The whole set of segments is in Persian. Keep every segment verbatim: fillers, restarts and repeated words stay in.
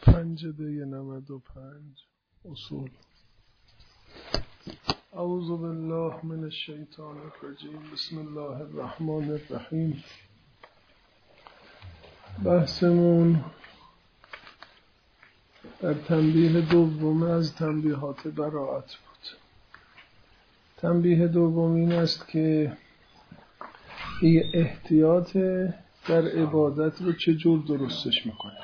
پنجده نود و پنج اصول. اعوذ بالله من الشیطان الرجیم. بسم الله الرحمن الرحیم. بحثمون در تنبیه دوم از تنبیهات براءت بود. تنبیه دوم این است که این احتیاط در عبادت رو چجور درستش میکنه.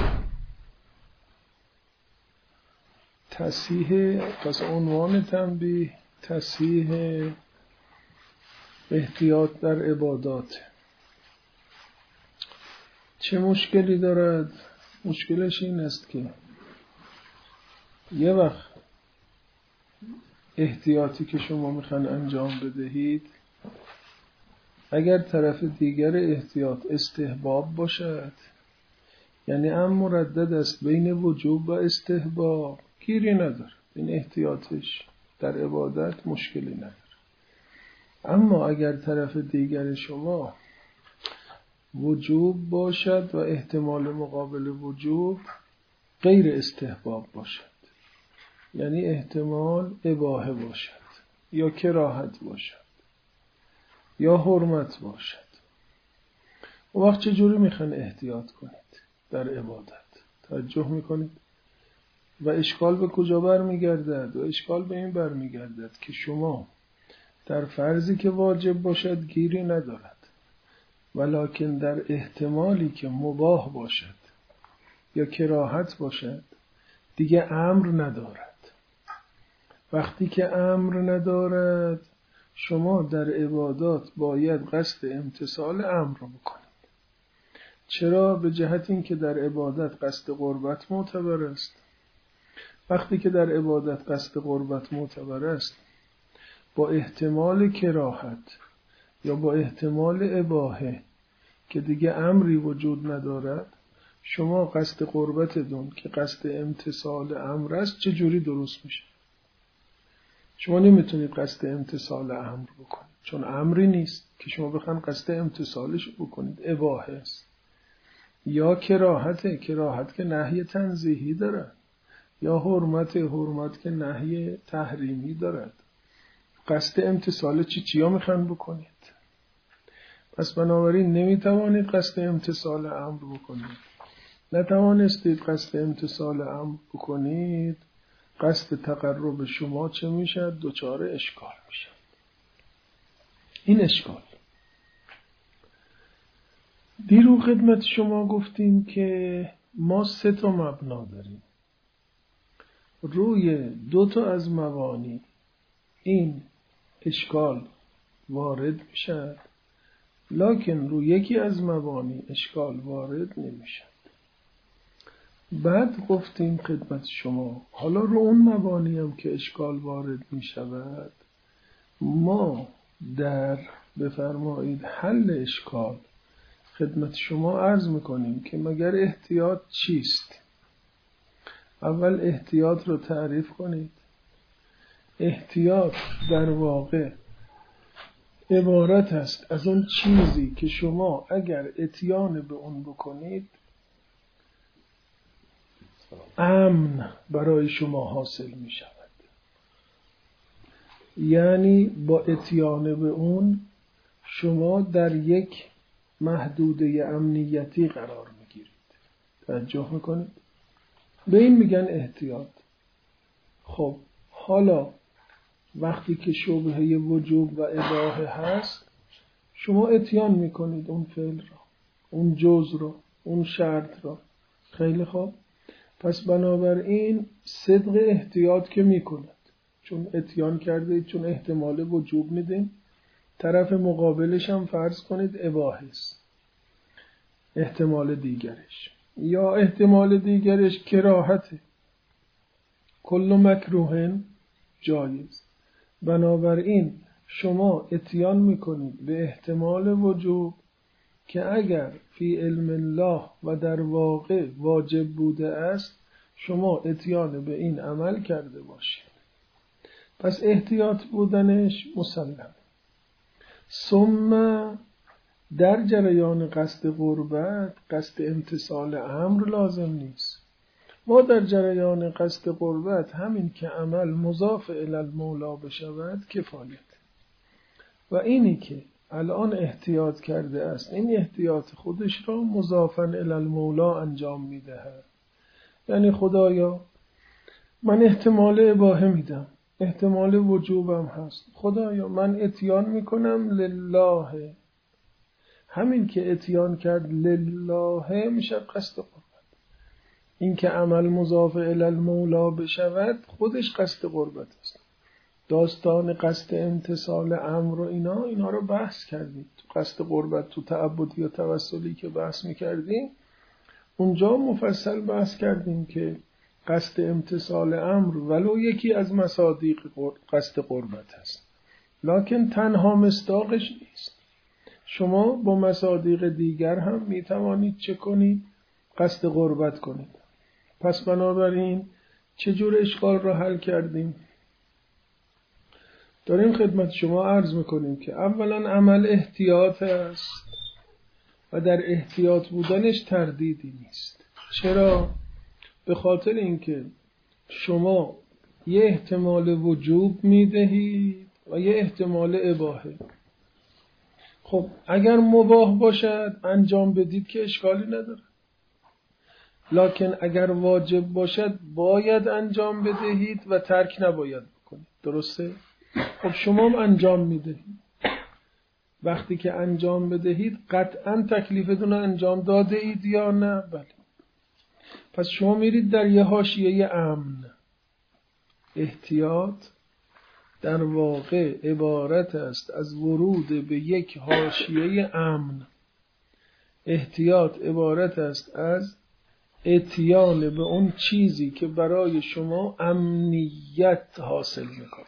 تصحیح، پس عنوان تنبیه تصحیح احتیاط در عبادات. چه مشکلی دارد؟ مشکلش این است که یه وقت احتیاطی که شما میخوان انجام بدهید اگر طرف دیگر احتیاط استحباب باشد، یعنی هم مردد است بین وجوب و استحباب، گیری نداره، این احتیاطش در عبادت مشکلی نداره. اما اگر طرف دیگر شما وجوب باشد و احتمال مقابل وجوب غیر استحباب باشد، یعنی احتمال اباحه باشد یا کراهت باشد یا حرمت باشد، اون وقت چجوری میخواین احتیاط کنید در عبادت؟ توجه میکنید؟ و اشکال به کجا برمیگردد؟ و اشکال به این برمیگردد که شما در فرضی که واجب باشد گیری ندارد، ولکن در احتمالی که مباح باشد یا کراهت باشد دیگه امر ندارد. وقتی که امر ندارد شما در عبادات باید قصد امتثال امر رو بکنید. چرا؟ به جهت این که در عبادت قصد قربت معتبر است. وقتی که در عبادت قصد قربت معتبر است، با احتمال کراهت یا با احتمال اباحه که دیگه امری وجود ندارد، شما قصد قربتتون که قصد امتثال امر است چجوری درست میشه؟ شما نمیتونید قصد امتثال امر بکنید، چون امری نیست که شما بخواید قصد امتثالش بکنید، اباحه است. یا کراهت، کراهت که نهی تنزیهی دارد، یا حرمت، حرمت که نهی تحریمی دارد. قصد امتثال چی چیا میخواین بکنید؟ پس بنابراین نمیتوانید قصد امتثال امر بکنید. نتوانستید قصد امتثال امر بکنید، قصد تقرب شما چه میشد؟ دچار اشکال میشد. این اشکال دیرو خدمت شما گفتیم که ما سه تا مبنا داریم. روی دو تا از مبانی این اشکال وارد میشد، لکن روی یکی از مبانی اشکال وارد نمیشد. بعد گفتیم خدمت شما حالا رو اون مبانی هم که اشکال وارد میشود ما در بفرمایید حل اشکال خدمت شما عرض میکنیم که مگر احتیاط چیست؟ اول احتیاط رو تعریف کنید. احتیاط در واقع عبارت است از اون چیزی که شما اگر اتیان به اون بکنید امن برای شما حاصل می شود. یعنی با اتیان به اون شما در یک محدوده امنیتی قرار می گیرید. توجه میکنید؟ به این میگن احتیاط. خب حالا وقتی که شبهه وجوب و اباحه هست شما اتیان میکنید اون فعل را، اون جز را، اون شرط را. خیلی خوب، پس بنابراین صدق احتیاط که میکند، چون اتیان کرده، چون احتمال وجوب میدین، طرف مقابلش هم فرض کنید اباحه است، احتمال دیگرش، یا احتمال دیگرش کراهته، کل مکروه جایز. بنابراین شما اتیان میکنید به احتمال وجوب که اگر فی علم الله و در واقع واجب بوده است شما اتیان به این عمل کرده باشید. پس احتیاط بودنش مسلم. ثم در جریان قصد قربت قصد امتثال امر لازم نیست. ما در جریان قصد قربت همین که عمل مضاف الی المولا بشود کفایت و اینی که الان احتیاط کرده است این احتیاط خودش را مضافاً الی المولا انجام میدهد. یعنی خدایا من احتمال اباحه میدم، احتمال وجوبم هست، خدایا من اتیان میکنم لله. همین که اتیان کرد لله میشه قصد قربت. این که عمل مضاف الی المولا بشود خودش قصد قربت است. داستان قصد امتثال امر و اینا اینا رو بحث کردیم تو قصد قربت، تو تعبدی و توسلی که بحث میکردیم اونجا مفصل بحث کردیم که قصد امتثال امر ولو یکی از مصادیق قصد قربت هست، لکن تنها مصداقش نیست. شما با مصادیق دیگر هم میتوانید چه کنید؟ قصد قربت کنید. پس بنابراین چجور اشکال را حل کردیم؟ داریم خدمت شما عرض میکنیم که اولا عمل احتیاط است و در احتیاط بودنش تردیدی نیست. چرا؟ به خاطر اینکه شما یه احتمال وجوب میدهید و یه احتمال اباحه. خب اگر مباح باشد انجام بدید که اشکالی نداره، لکن اگر واجب باشد باید انجام بدهید و ترک نباید بکنید. درسته؟ خب شما هم انجام میدهید. وقتی که انجام بدهید قطعا تکلیفتون رو انجام داده اید یا نه؟ بله. پس شما میرید در یه حاشیه امن. احتیاط در واقع عبارت است از ورود به یک حاشیه امن. احتیاط عبارت است از اتیان به اون چیزی که برای شما امنیت حاصل میکند.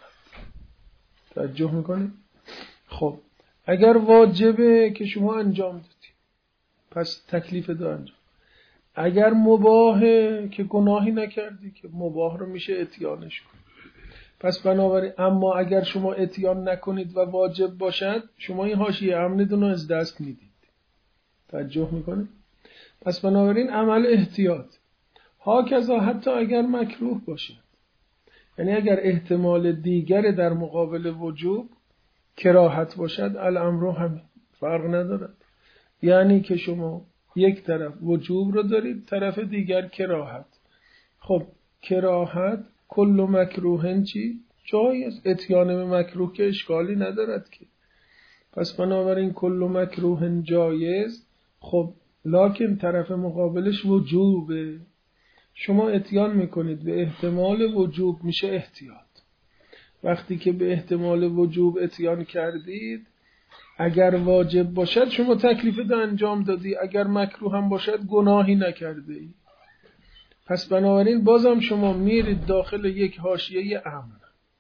توجه میکنید؟ خب اگر واجبه که شما انجام دادید پس تکلیف دو انجام. اگر مباهه که گناهی نکردی که مباح رو میشه اتیانش کنید. پس بنابراین اما اگر شما اتیان نکنید و واجب باشد شما این حاشیه امنتون رو از دست میدید. توجه میکنید؟ پس بنابراین عمل احتیاط. هاکذا حتی اگر مکروه باشد، یعنی اگر احتمال دیگر در مقابل وجوب کراهت باشد الامر همین فرق ندارد. یعنی که شما یک طرف وجوب رو دارید طرف دیگر کراهت. خب کراهت کل مکروهن چی؟ جایز. اتیان به مکروه که اشکالی ندارد که. پس بنابراین کل مکروهن جایز. خب لکن طرف مقابلش وجوبه. شما اتیان میکنید به احتمال وجوب میشه احتیاط. وقتی که به احتمال وجوب اتیان کردید اگر واجب باشد شما تکلیف ده انجام دادی، اگر مکروه هم باشد گناهی نکرده ای. پس بنابراین بازم شما میرید داخل یک حاشیه امن.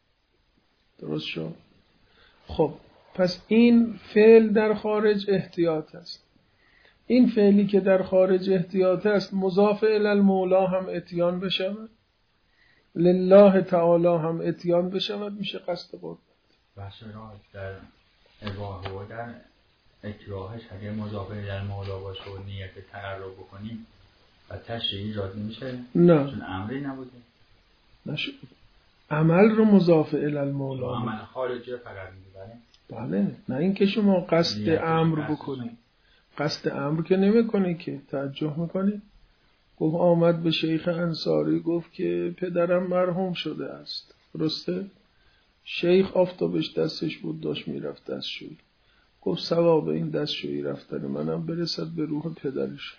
درست شد؟ خب پس این فعل در خارج احتیاط است. این فعلی که در خارج احتیاط است مضاف الی المولا هم اتیان بشود، لله تعالی هم اتیان بشود، میشه قصد قربت. بحث در اباحه و در اکراهش اگه مضاف الی المولا باشه و نیت تقرب بکنیم و تشریعی ایجاد نمیشه؟ نه، چون امری نبوده. نشد. عمل رو مضاف الی المولا. عمل خارجی فقط میگه. بله، نه اینکه شما قصد امر بکنید. قصد امر که نمی کنی که. توجه میکنی؟ گفت آمد به شیخ انصاری گفت که پدرم مرحوم شده است. درسته؟ شیخ آفتابش دستش بود داشت میرفت دستشویی. گفت ثواب این دستشویی رفتن منم برسد به روح پدرش.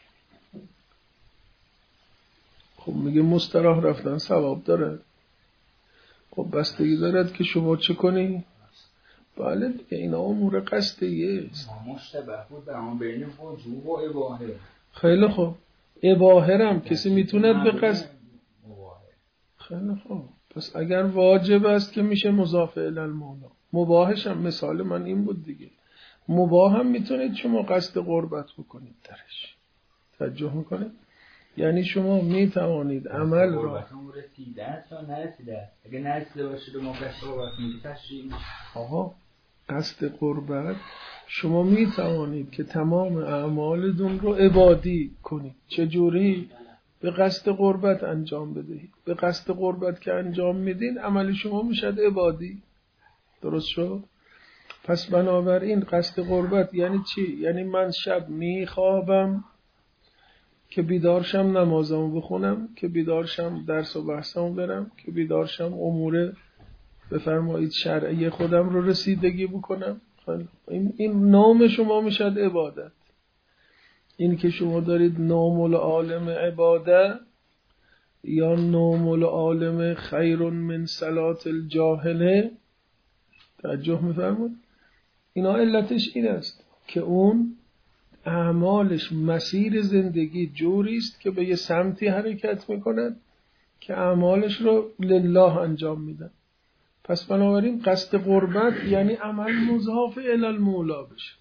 خب میگه مستراح رفتن ثواب داره. خب بستگی دارد که شما چه کنی؟ بله دیگه اینا امور قصدیه است. مشتبه بود به همون بین وجوب و اباحه. خیلی خوب. اباحه هم کسی میتوند به قصد. خیلی خوب. پس اگر واجب است که میشه مضاف الی المولا. مباحش هم مثال من این بود دیگه. مباح هم میتونید شما قصد قربت بکنید درش. توجه میکنید؟ یعنی شما میتوانید عمل را قربت هم رسیده است یا نرسیده است. اگه نرسیده باشید و ما قصد قربت میگه تشریعی میشه. آها قصد قربت شما می توانید که تمام اعمالتون رو عبادی کنید. چجوری؟ به قصد قربت انجام بدهید. به قصد قربت که انجام میدین عمل شما میشد عبادی. درست شد؟ پس بنابراین قصد قربت یعنی چی؟ یعنی من شب میخوابم که بیدارشم نمازمو بخونم، که بیدارشم درس و بحثمو برم، که بیدارشم امور بفرمایید شرعی خودم رو رسیدگی بکنم. این, این نام شما میشد عبادت. این که شما دارید نام العالم عبادت یا نام العالم خیر من صلاة الجاهله، توجه میفرمود؟ اینا علتش این است که اون اعمالش مسیر زندگی جوری است که به یه سمتی حرکت میکند که اعمالش رو لله انجام میدن. پس بنابراین قصد قربت یعنی عمل مضاف الی المولا بشه.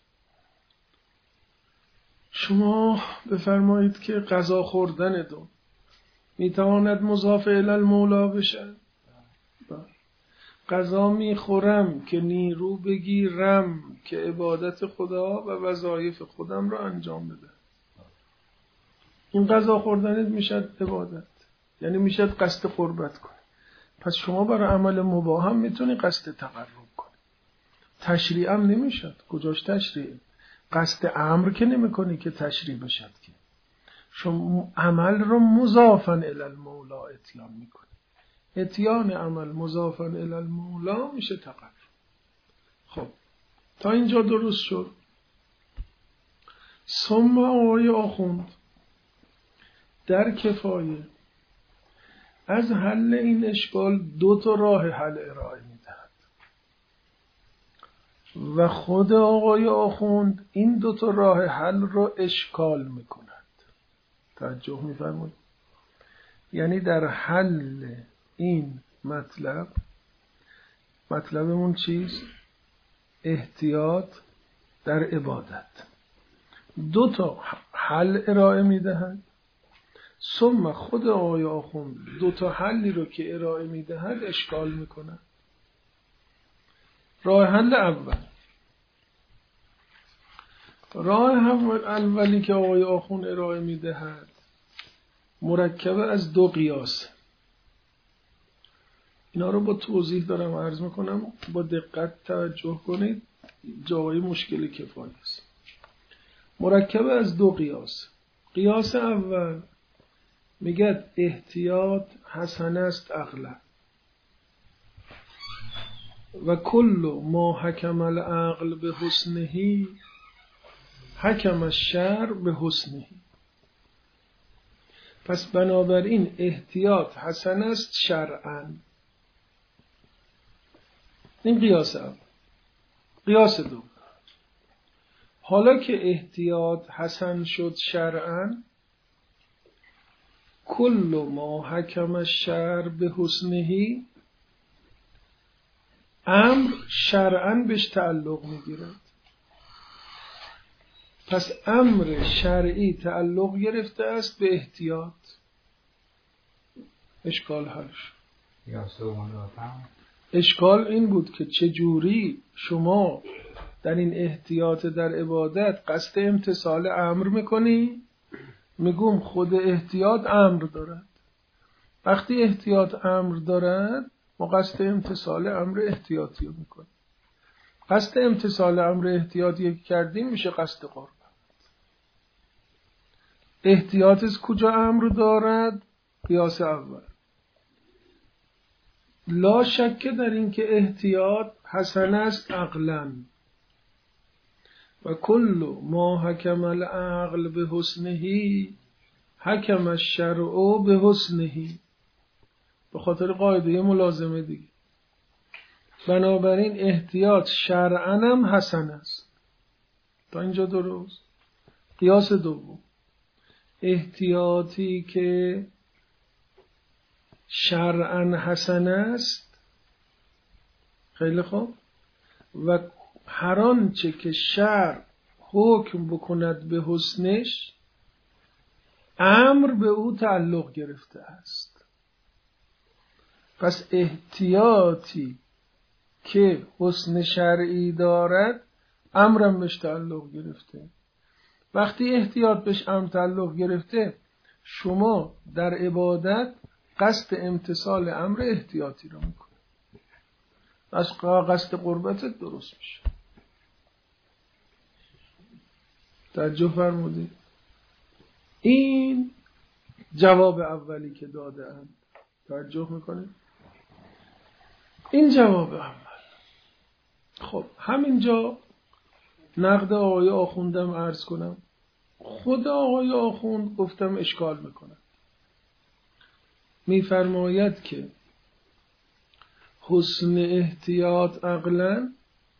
شما بفرمایید که غذا خوردن دو میتواند مضاف الی المولا بشه. غذا میخورم که نیرو بگیرم که عبادت خدا و وظایف خودم را انجام بده. این غذا خوردنت میشد عبادت، یعنی میشد قصد قربت کنی. پس شما برای عمل مباح هم میتونی قصد تقرب کنی. تشریع هم نمیشد. کجاش تشریع؟ قصد امر که نمیکنی که تشریع بشد که شما عمل رو مضافا الی المولا اتیان میکنی. اتیان عمل مضافا الی المولا میشه تقرب. خب تا اینجا درست شد. ثم آقای آخوند در کفایه از حل این اشکال دو تا راه حل ارائه میدهد و خود آقای آخوند این دو تا راه حل رو اشکال میکند. توجه میفرمایید؟ یعنی در حل این مطلب، مطلبمون چیست؟ احتیاط در عبادت. دو تا حل ارائه میدهند. ثم خود آقای آخوند دو تا حلی رو که ارائه میدهد اشکال میکنه. راه حل اول، راه حل اولی که آقای آخوند ارائه میدهد مرکب از دو قیاس. اینا رو با توضیح دارم عرض میکنم، با دقت توجه کنید، جای مشکل کفایه است. مرکب از دو قیاس. قیاس اول میگه احتیاط حسن است عقلا و کل ما حکم العقل به حسنهی حکم الشرع به حسنهی. پس بنابراین احتیاط حسن است شرعاً. این قیاس اول. قیاس دو، حالا که احتیاط حسن شد شرعاً، کل ما حکم الشرع به حسنهی، امر شرعاً بهش تعلق میگیرد. پس امر شرعی تعلق گرفته است به احتیاط. اشکال حل شد. اشکال این بود که چجوری شما در این احتیاط در عبادت قصد امتثال امر میکنی؟ میگم خود احتیاط امر دارد. وقتی احتیاط امر دارد ما قصد امتثال امر احتیاطی رو میکنیم. قصد امتثال امر احتیاطی که کردیم میشه قصد قربت. احتیاط از کجا امر دارد؟ قیاس اول. لا شک در این که احتیاط حسن است عقلاً و کل ما حکم العقل به حسنهی حکم الشرع به حسنهی، به خاطر قاعده ملازمه دیگه. بنابراین احتیاط شرعاً هم حسن است. تا اینجا درست؟ قیاس دوم، احتیاطی که شرعاً حسن است، خیلی خوب، و هر آنچه که شرع حکم بکند به حسنش امر به او تعلق گرفته است. پس احتیاطی که حسن شرعی دارد امرم بهش تعلق گرفته. وقتی احتیاط بهش امر تعلق گرفته شما در عبادت قصد امتثال امر احتیاطی رو میکنید، از قصد قربتت درست میشه. توجه فرمودید؟ این جواب اولی که داده اند. توجه میکنید؟ این جواب اول. خب همینجا نقد آقای آخوندم عرض کنم. خود آقای آخوند گفتم اشکال میکنم. میفرماید که حسن احتیاط عقلا،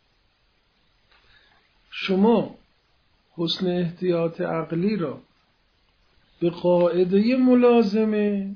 شما حسن احتیاط عقلی را به قاعده ملازمه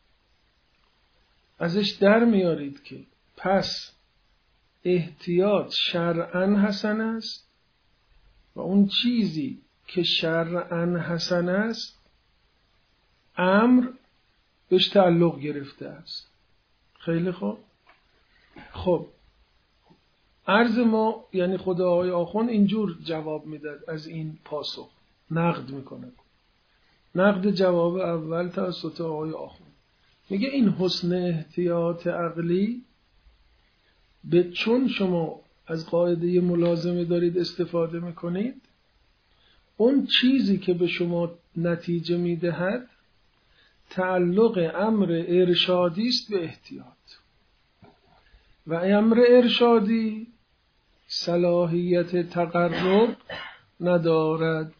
ازش در میارید که پس احتیاط شرعاً حسن است و اون چیزی که شرعاً حسن است امر بهش تعلق گرفته است. خیلی خوب. خب عرض ما یعنی خود آقای آخوند اینجور جواب میداد، از این پاسخ نقد میکنه. نقد جواب اول توسط آقای آخوند میگه این حسن احتیاط عقلی به چون شما از قاعده ملازمه دارید استفاده میکنید، اون چیزی که به شما نتیجه میدهد تعلق امر ارشادی است به احتیاط و امر ارشادی صلاحیت تقرب ندارد.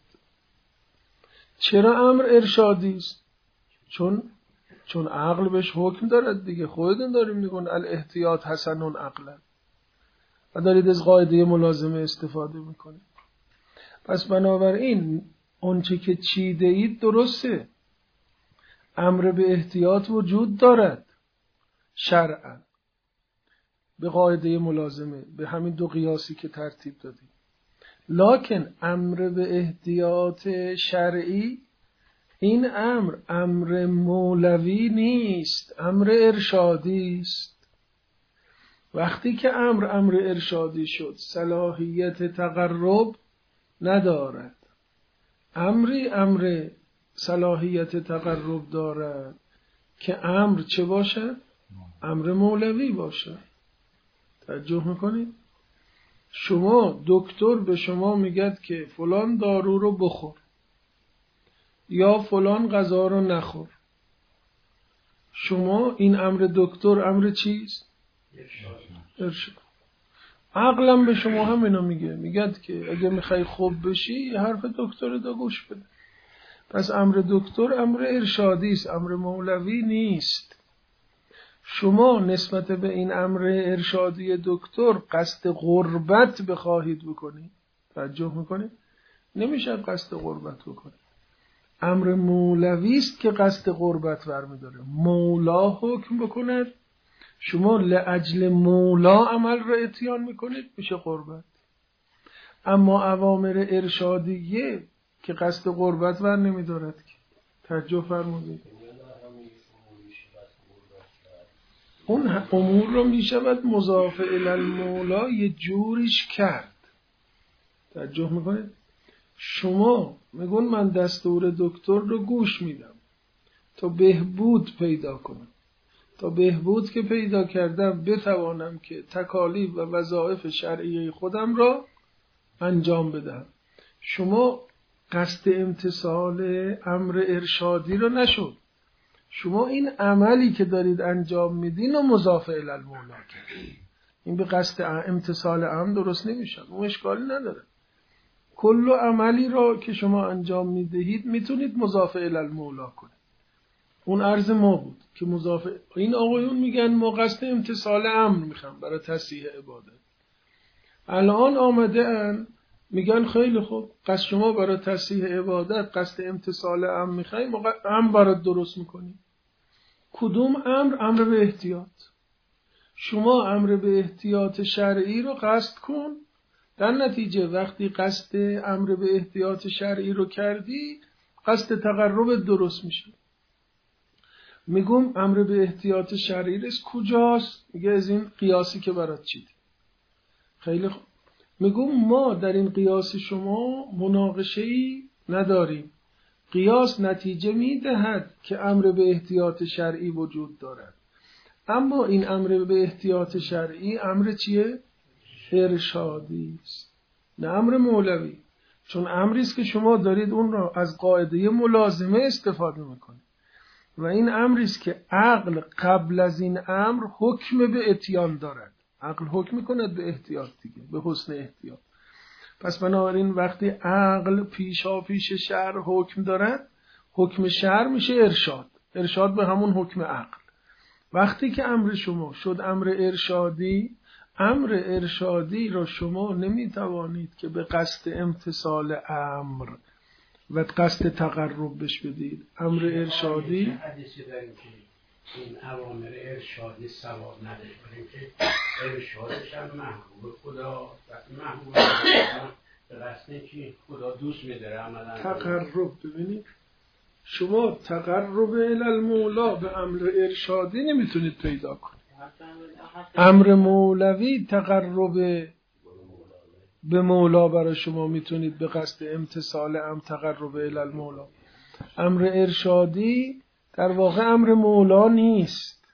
چرا امر ارشادی است؟ چون چون عقل بهش حکم دارد دیگه. خودتون داریم میگن الاحتیاط حسن عقلا و دارید از قاعده ملازمه استفاده میکنید. پس بنابراین اونچه که چیده اید درسته، امر به احتیاط وجود دارد شرعا به قاعده ملازمه، به همین دو قیاسی که ترتیب دادیم. لکن امر به احتیاط شرعی، این امر امر مولوی نیست، امر ارشادی است. وقتی که امر امر ارشادی شد صلاحیت تقرب ندارد. امری امر صلاحیت تقرب دارد که امر چه باشد؟ امر مولوی باشد. توجه میکنید؟ شما دکتر به شما میگد که فلان دارو رو بخور یا فلان غذا رو نخور. شما این امر دکتر امر چیست؟ ارشاد. عقلم به شما همینو میگه، میگد که اگه میخوای خوب بشی حرف دکتر رو گوش بده. پس امر دکتر امر ارشادی است، امر مولوی نیست. شما نسبت به این امر ارشادی دکتر قصد قربت بخواهید بکنید. توجه میکنید؟ نمیشه قصد قربت بکنید. امر مولوی است که قصد قربت برمیداره. مولا حکم بکند، شما لاجل مولا عمل را اتیان میکنید، میشه قربت. اما اوامر ارشادیه که قصد قربت بر نمیدارد که. توجه فرمودید؟ اون امور رو میشود مضاف الی المولا یه جوریش کرد. توجه میکنید؟ شما میگون من دستور دکتر رو گوش میدم تا بهبود پیدا کنم، تا بهبود که پیدا کردم بتوانم که تکالیف و وظایف شرعی خودم را انجام بدم. شما قصد امتثال امر ارشادی رو نشد، شما این عملی که دارید انجام میدین و مضاف الی المولا کردید. این به قصد امتثال امر درست نمیشه، اون اشکالی نداره. کل عملی را که شما انجام میدهید میتونید مضاف الی المولا کنید. اون عرض ما بود که مضاف، این آقایون میگن ما قصد امتثال امر میخوام برای تصحیح عبادت. الان آمده ان میگن خیلی خوب، قصد شما برای تصحیح عبادت قصد امتثال امر میخوایم، ما امر برات درست میکنیم. کدوم امر؟ امر به احتیاط. شما امر به احتیاط شرعی رو قصد کن، در نتیجه وقتی قصد امر به احتیاط شرعی رو کردی قصد تقرب درست میشه. میگم امر به احتیاط شرعی رس کجاست؟ میگه از این قیاسی که برات چیدی. خیلی خوب. میگم ما در این قیاس شما مناقشه‌ای نداریم. قیاس نتیجه میدهد که امر به احتیاط شرعی وجود دارد، اما این امر به احتیاط شرعی امر چیه؟ ارشادی است، نه امر مولوی. چون امری است که شما دارید اون را از قاعده ملازمه استفاده میکنید و این امری است که عقل قبل از این امر حکم به اتیان دارد. عقل حکم میکند به احتیاط دیگه، به حسن احتیاط. پس بنابراین وقتی عقل پیشا پیش شرع حکم دارد، حکم شرع میشه ارشاد، ارشاد به همون حکم عقل. وقتی که امر شما شد امر ارشادی، امر ارشادی را شما نمیتوانید که به قصد امتثال امر و قصد تقرب بش بدید. امر ارشادی حدیثی داریم که این اوامر ارشادی ثواب نداره، برای که ارشادش هم محبوب خدا، وقتی محبوب خدا به قصد که خدا دوست می‌داره عملا تقرب. ببینید شما تقرب الی المولا به امر ارشادی نمیتونید پیدا کنید. امر مولوی تقرب به مولا برای شما میتونید به قصد امتثال ام تقرب الی المولا. امر ارشادی در واقع امر مولا نیست.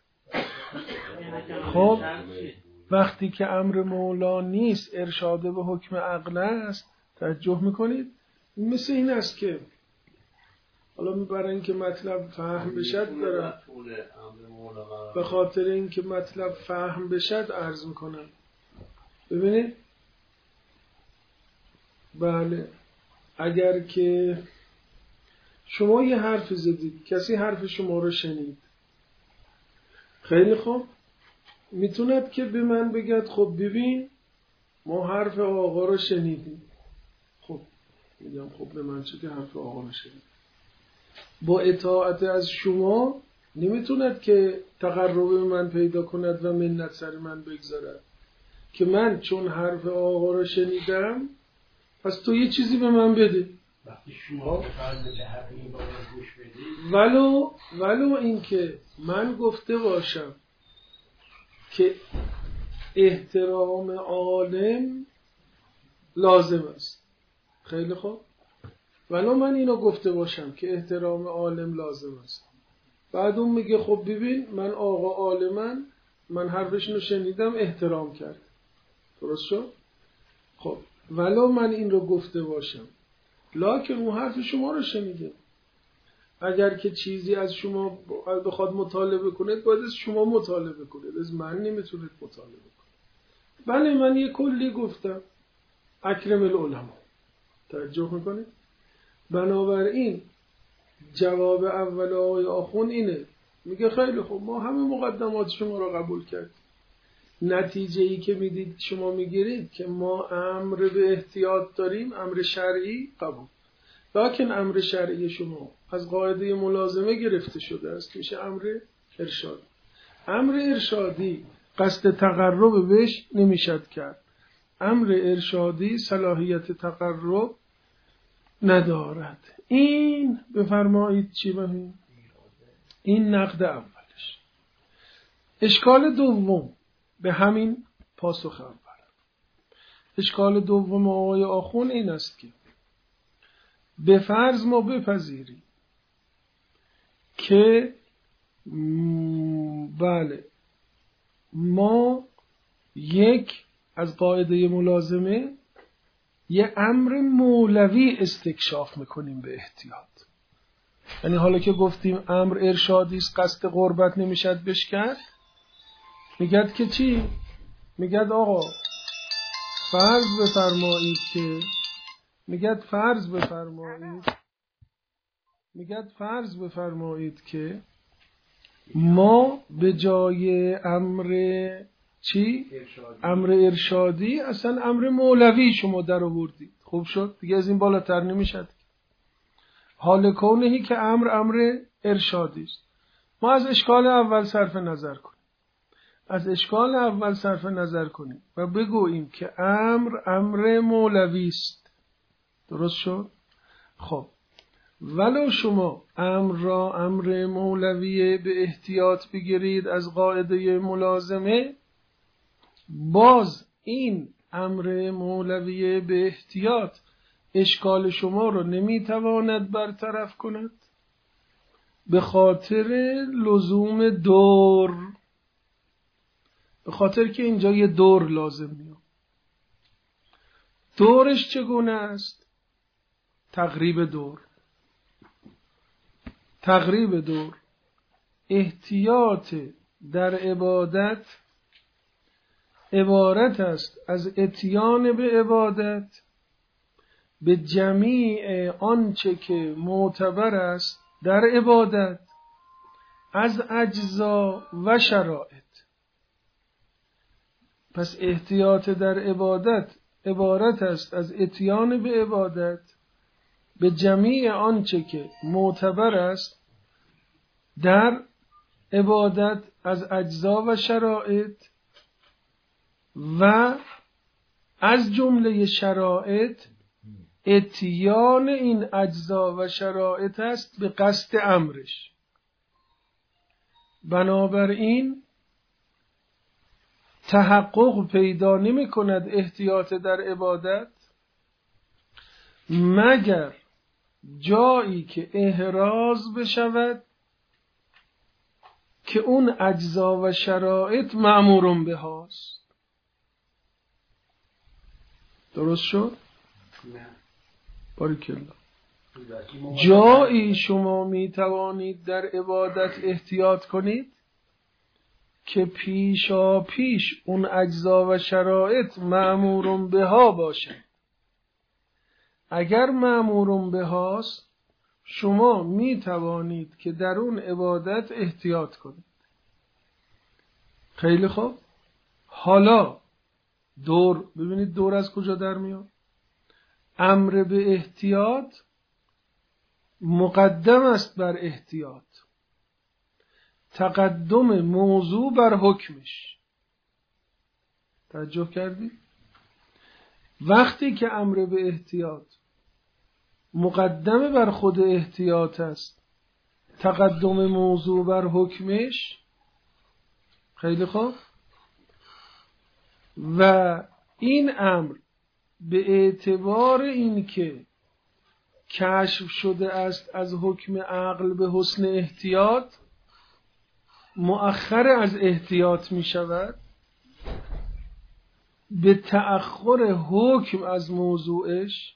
خب وقتی که امر مولا نیست، ارشاد به حکم عقل است. توجه میکنید؟ مثل این است که حالا برای اینکه مطلب فهم بشد دارم، به خاطر اینکه مطلب فهم بشد عرض میکنم. ببینید بله، اگر که شما یه حرف زدید، کسی حرف شما رو شنید، خیلی خوب، میتوند که به من بگد خب ببین ما حرف آقا رو شنیدیم. خب میگم خب به من چه که حرف آقا رو شنید. با اطاعت از شما نمیتوند که تقرب به من پیدا کند و منت سر من بگذارد که من چون حرف آقا رو شنیدم پس تو یه چیزی به من بده. وقتی شما بفرمایید حرف این بابا گوش بدید، ولو ولو این که من گفته باشم که احترام عالم لازم است، خیلی خوب، ولو من اینو گفته باشم که احترام عالم لازم است، بعد اون میگه خب ببین من آقا عالمن، من حرفشونو شنیدم احترام کرد، درست شد؟ خب ولو من این رو گفته باشم لکن اون حرف شما رو شنیده، اگر که چیزی از شما بخواد مطالبه کنید باید از شما مطالبه کنید، از من نمیتونید مطالبه کنید. بله من یه کلی گفتم اکرم العلماء، توجه میکنید؟ بنابراین جواب اول آقای آخون اینه، میگه خیلی خوب ما همه مقدمات شما رو قبول کردیم، نتیجه ای که میدید شما میگیرید که ما امر به احتیاط داریم، امر شرعی قبول، لکن امر شرعی شما از قاعده ملازمه گرفته شده است، میشه امر ارشادی. امر ارشادی قصد تقرب بهش نمیشد کرد، امر ارشادی صلاحیت تقرب ندارد. این بفرمایید چی ببین؟ این نقد اولش. اشکال دوم به همین پاسخ اول. اشکال دوم آقای آخون این است که به فرض ما بپذیریم که بله ما یک از قاعده ملازمه یه امر مولوی استکشاف میکنیم به احتیاط. یعنی حالا که گفتیم امر ارشادی است قصد قربت نمیشد بش کرد، میگد که چی؟ میگد آقا فرض بفرمایید که میگد فرض بفرمایید میگد فرض بفرمایید که ما به جای امر چی؟ ارشادی. امر ارشادی اصلا امر مولوی شما در آوردید. خوب شد دیگه از این بالاتر نمیشد. حال کونهی که امر امر ارشادی است. ما از اشکال اول صرف نظر کنیم از اشکال اول صرف نظر کنیم و بگوییم که امر امر مولوی است. درست شد؟ خب ولو شما امر را امر مولوی به احتیاط بگیرید از قاعده ملازمه، باز این امر مولوی به احتیاط اشکال شما رو نمیتواند برطرف کند به خاطر لزوم دور، به خاطر که اینجا یه دور لازم میاد. دورش چگونه است؟ تقریب دور. تقریب دور احتیاط در عبادت عبارت است از اتیان به عبادت به جمیع آنچه که معتبر است در عبادت از اجزا و شرایط. پس احتیاط در عبادت عبارت است از اتیان به عبادت به جمیع آنچه که معتبر است در عبادت از اجزا و شرایط و از جمله شرایط اتیان این اجزا و شرایط است به قصد امرش. بنابراین تحقق پیدا نمی کند احتیاط در عبادت مگر جایی که احراز بشود که اون اجزا و شرایط مأمورون به هاست. درست شد؟ نه. باریکالله. جایی شما می توانید در عبادت احتیاط کنید که پیشا پیش اون اجزا و شرایط مأمورون به ها باشد. اگر مأمورون به هاست شما می توانید که در اون عبادت احتیاط کنید. خیلی خوب. حالا دور، ببینید دور از کجا در میاد. امر به احتیاط مقدم است بر احتیاط، تقدم موضوع بر حکمش. توجه کردی؟ وقتی که امر به احتیاط مقدم بر خود احتیاط است، تقدم موضوع بر حکمش. خیلی خوب. و این امر به اعتبار این که کشف شده است از حکم عقل به حسن احتیاط، مؤخر از احتیاط می شود، به تأخر حکم از موضوعش.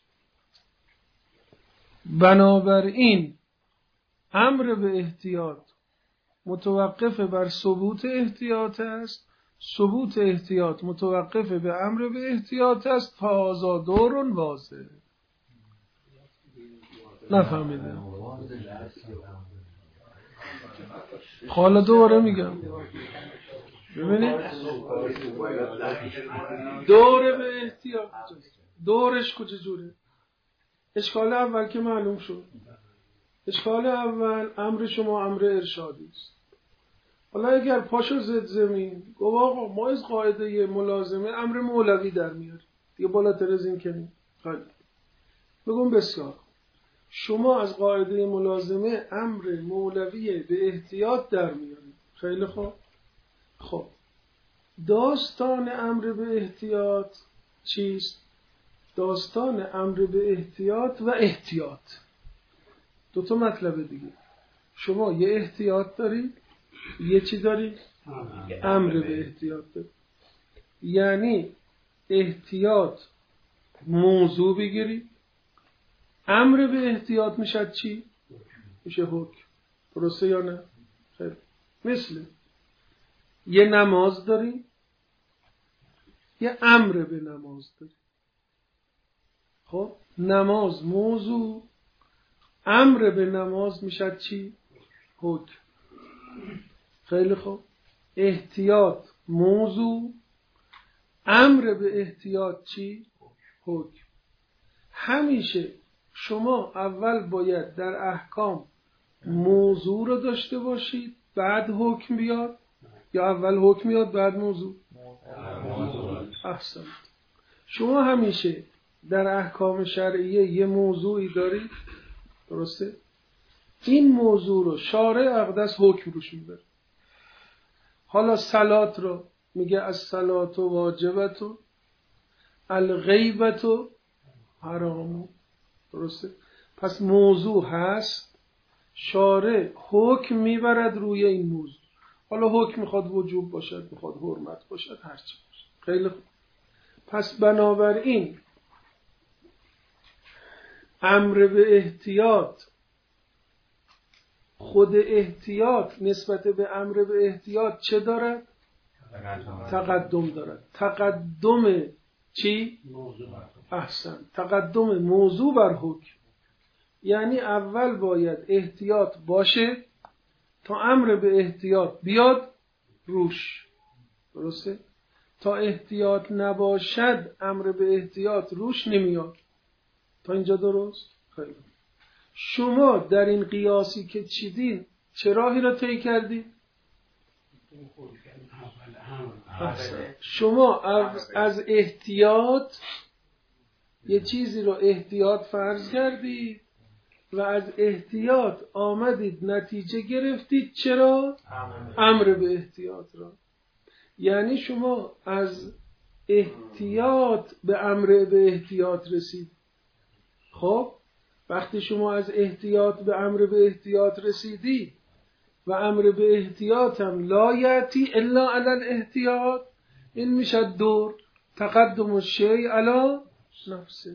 بنابراین امر به احتیاط متوقف بر ثبوت احتیاط است، ثبوت احتیاط متوقف به امر به احتیاط است. فهذا دور واضح. نفهمیده؟ حالا دوباره میگم. ببینید دور به احتیاط دورش کجا جوره؟ اشکال اول که معلوم شد. اشکال اول امر شما امر ارشادی است. حالا اگر پاشو زد زمین گفت آقا ما از قاعده ملازمه امر مولوی در میاریم دیگه، بالاتر از این کنیم. خیلی بگم بسیار شما از قاعده ملازمه امر مولوی به احتیاط در میارید. خیلی خوب. خب داستان امر به احتیاط چیست؟ داستان امر به احتیاط و احتیاط دو تا مطلب دیگه. شما یه احتیاط دارید، یه چی دارید؟ امر به احتیاط دارید. یعنی احتیاط موضوع بگیرید، امر به احتیاط میشه چی؟ میشه حکم. درسته یا نه؟ خیلی. مثل یه نماز داریم، یه امر به نماز داریم. خب نماز موضوع، امر به نماز میشه چی؟ حکم. خیلی خوب. احتیاط موضوع، امر به احتیاط چی؟ حکم. همیشه شما اول باید در احکام موضوع رو داشته باشید بعد حکم بیاد، یا اول حکم بیاد بعد موضوع؟ احسنت. شما همیشه در احکام شرعیه یه موضوعی دارید، درسته؟ این موضوع رو شارع اقدس حکم روش میبره. حالا صلات رو میگه از صلات و واجبت و الغیبت و حرام. درسته؟ پس موضوع هست، شارع حکم میبرد روی این موضوع. حالا حکم میخواد وجوب باشد، میخواد حرمت باشد، هرچی باشد. خیلی خوب. پس بنابراین امر به احتیاط، خود احتیاط نسبت به امر به احتیاط چه دارد؟ تقدم دارد. تقدم چی؟ احسن. تقدم موضوع بر حکم. یعنی اول باید احتیاط باشه تا امر به احتیاط بیاد روش. درسته؟ تا احتیاط نباشد امر به احتیاط روش نمیاد. تا اینجا درست؟ خیلی. شما در این قیاسی که چیدین چه راهی را طی کردید؟ شما از احتیاط یه چیزی رو احتیاط فرض کردید و از احتیاط آمدید نتیجه گرفتید چرا؟ امر به احتیاط را. یعنی شما از احتیاط به امر به احتیاط رسید. خب وقتی شما از احتیاط به امر به احتیاط رسیدی و امر به احتیاط هم لا یاتی الا علی الاحتیاط، این میشه دور تقدم الشیء علی نفسه.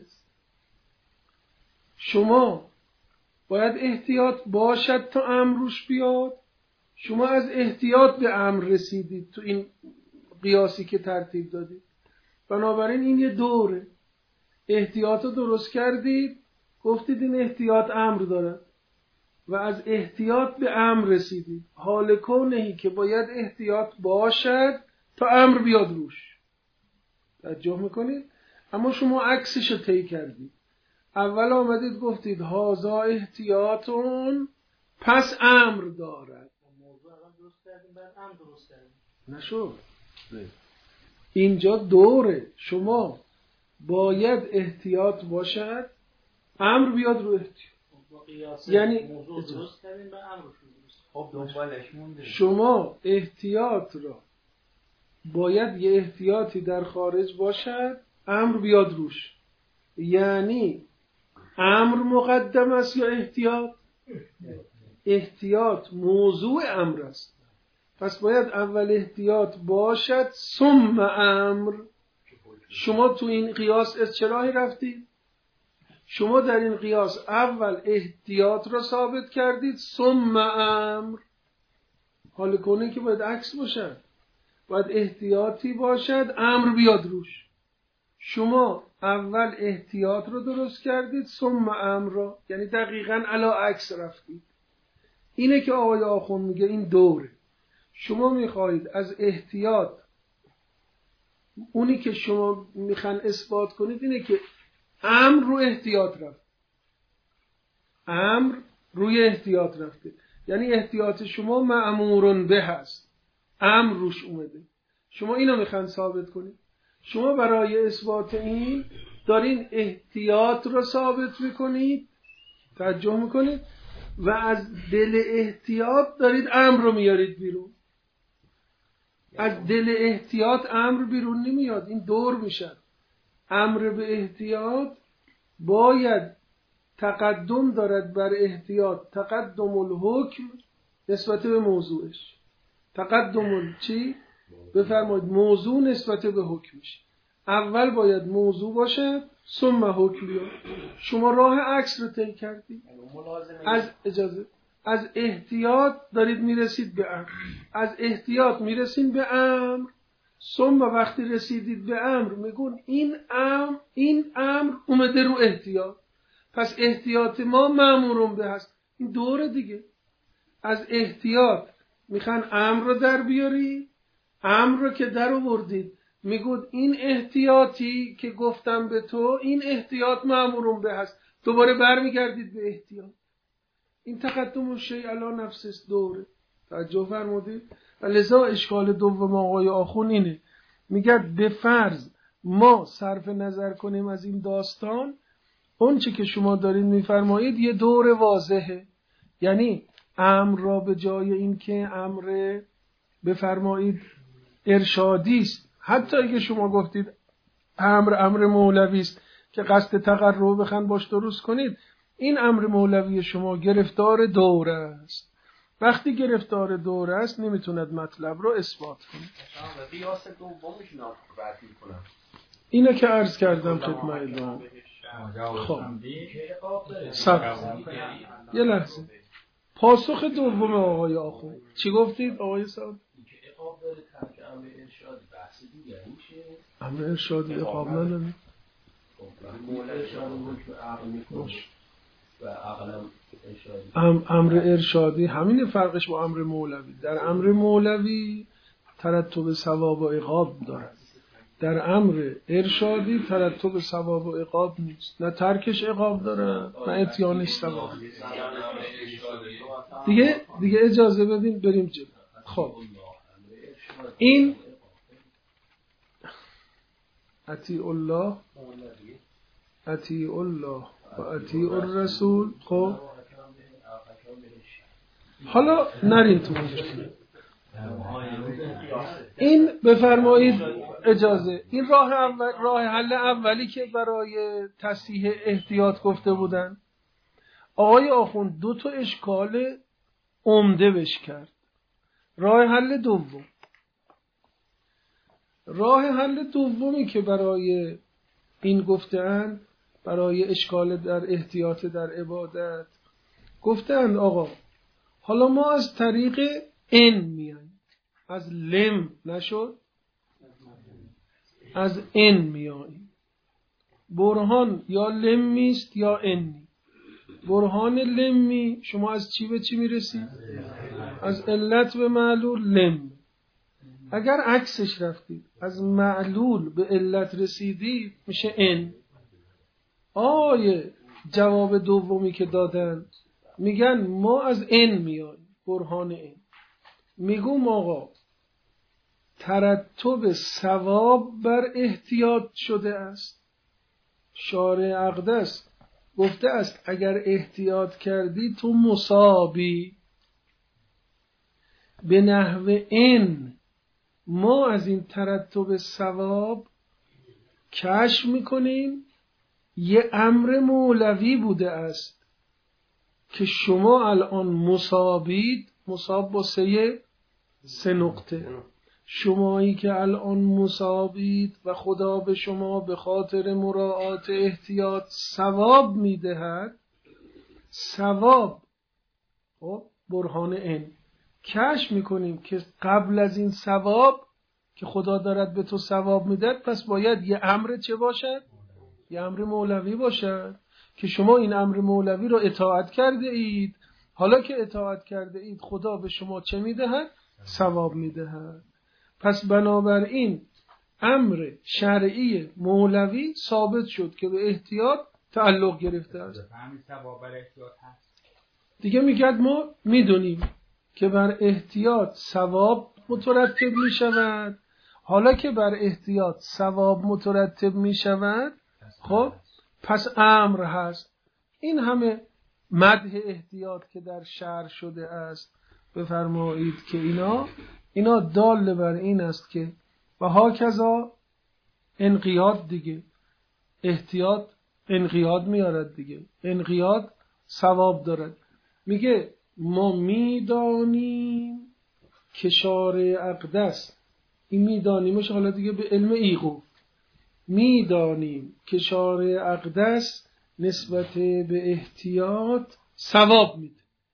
شما باید احتیاط باشد تا امر روش بیاد. شما از احتیاط به امر رسیدید تو این قیاسی که ترتیب دادید. بنابراین این یه دوره. احتیاط رو درست کردید، گفتید این احتیاط امر دارد و از احتیاط به امر رسیدید. حال کونهی که باید احتیاط باشد تا امر بیاد روش. توجه میکنید؟ اما شما عکسش رو طی کردید. اول آمدید گفتید هازا احتیاطون پس امر دارد. موضوع اول درست کردیم بعد امر درست کردیم. نشد. اینجا دوره. شما باید احتیاط باشد امر بیاد رو احتیاط. یعنی موضوع درست کردیم بعد امر درست. خب دنبالش مونده. شما احتیاط را باید یه احتیاطی در خارج باشد امر بیاد روش. یعنی امر مقدم است یا احتیاط؟ احتیاط موضوع امر است. پس باید اول احتیاط باشد ثم امر. شما تو این قیاس از چه راهی رفتید؟ شما در این قیاس اول احتیاط را ثابت کردید ثم امر. حال کنه که باید عکس باشد. باید احتیاطی باشد امر بیاد روش. شما اول احتیاط رو درست کردید ثم امر را، یعنی دقیقاً علا عکس رفتید. اینه که آقای آخوند میگه این دوره. شما میخواهید از احتیاط، اونی که شما میخوان اثبات کنید اینه که امر رو احتیاط رفت. امر روی احتیاط رفته. یعنی احتیاط شما مأمورون به هست. امر روش اومده. شما اینو میخوان ثابت کنید. شما برای اثبات این دارین احتیاط رو ثابت میکنید، توجه میکنید، و از دل احتیاط دارید امر رو میارید بیرون. از دل احتیاط امر بیرون نمیاد. این دور میشه. امر به احتیاط باید تقدم دارد بر احتیاط. تقدم الحکم نسبت به موضوعش. تقدم چی؟ بفرمایید موضوع نسبت به حکمش. اول باید موضوع باشه ثم حکم بیاد. شما راه عکس رو طی کردید. از اجازه از احتیاط دارید میرسید به امر. از احتیاط میرسید به امر. ثم وقتی رسیدید به امر میگون این امر این امر اومده رو احتیاط. پس احتیاط ما مأمورون به هست. این دوره دیگه. از احتیاط میخوان امر رو در بیاری. امر رو که در آوردید میگود این احتیاطی که گفتم به تو این احتیاط مأمورون به هست. دوباره برمیگردید به احتیاط. این تقدم الشیء علی نفسه دوره. توجه فرمودید؟ و لذا اشکال دوم آقای آخون اینه. میگه به فرض ما صرف نظر کنیم از این داستان، اون چی که شما دارید میفرمایید یه دور واضحه. یعنی امر را به جای این که امر بفرمایید ارشادی است، حتی اگه شما گفتید امر امر مولوی است که قصد تقرب بخن باش درست کنید، این امر مولوی شما گرفتار دوره است. وقتی گرفتار دوره است نمیتوند مطلب رو اثبات کنید. قیاس دومش رد میکنم. اینه که عرض کردم خدمتتون. خب صبر یه لحظه. پاسخ دوم آقای آخوند چی گفتید آقای سعد؟ اینکه عقاب داره ترک امر ارشاد بحث دیگری میشه. امر ارشاد عقاب نداره. مولوی ارشاد حکم عقل میکنه و عقلم ارشادی. ام امر ارشادی همین فرقش با امر مولوی. در امر مولوی ترتب ثواب و عقاب داره. در امر ارشادی ترتب ثواب و عقاب نیست. نه ترکش عقاب داره نه اتیانش ثواب. دیگه دیگه اجازه بدین بریم جلو. خب این اطیع الله اطیع الله و اطیع الرسول. خب حالا نرین تو این بفرمایید اجازه. این راه اول، راه حل اولی که برای تصحیح احتیاط گفته بودن، آقای آخوند دو تا اشکال عمده بش کرد. راه حل دوم، راه حل دومی که برای این گفتن، برای اشکال در احتیاط در عبادت گفتن آقا حالا ما از طریق ان میایم، از لم نشد، از ان میاییم. برهان یا لمیست یا انی. برهان لمی شما از چی به چی میرسید؟ از علت به معلول لم. اگر عکسش رفتید از معلول به علت رسیدید میشه ان. آیه جواب دومی که دادن میگن ما از ان میاییم، برهان ان. میگم آقا ترتب ثواب بر احتیاط شده است. شارع اقدس گفته است اگر احتیاط کردی تو مصابی. به نحو ان ما از این ترتب ثواب کشف میکنیم یه امر مولوی بوده است که شما الان مصابید. مصاب با سه سه نقطه. شمایی که الان مصابید و خدا به شما به خاطر مراعات احتیاط ثواب میدهد. ثواب خب برهان ان کشف میکنیم که قبل از این ثواب که خدا دارد به تو ثواب میده، پس باید یه امر چه باشد؟ یه امر مولوی باشد که شما این امر مولوی رو اطاعت کرده اید. حالا که اطاعت کرده اید خدا به شما چه میدهد؟ ثواب میدهد. پس بنابراین امر شرعی مولوی ثابت شد که به احتیاط تعلق گرفته است. همین ثواب بر احتیاط هست. دیگه میگه ما میدونیم که بر احتیاط ثواب مترتب میشود. حالا که بر احتیاط ثواب مترتب میشود خب پس امر هست. این همه مدح احتیاط که در شرع شده است بفرمایید که اینا اینا دال بر این است که و هاکذا انقیاد دیگه. احتیاط انقیاد میارد دیگه. انقیاد ثواب دارد. میگه ما میدانیم که شارع اقدس، این میدانیمش حالا دیگه به علم ایقو، میدانیم که شارع اقدس نسبت به احتیاط ثواب میده.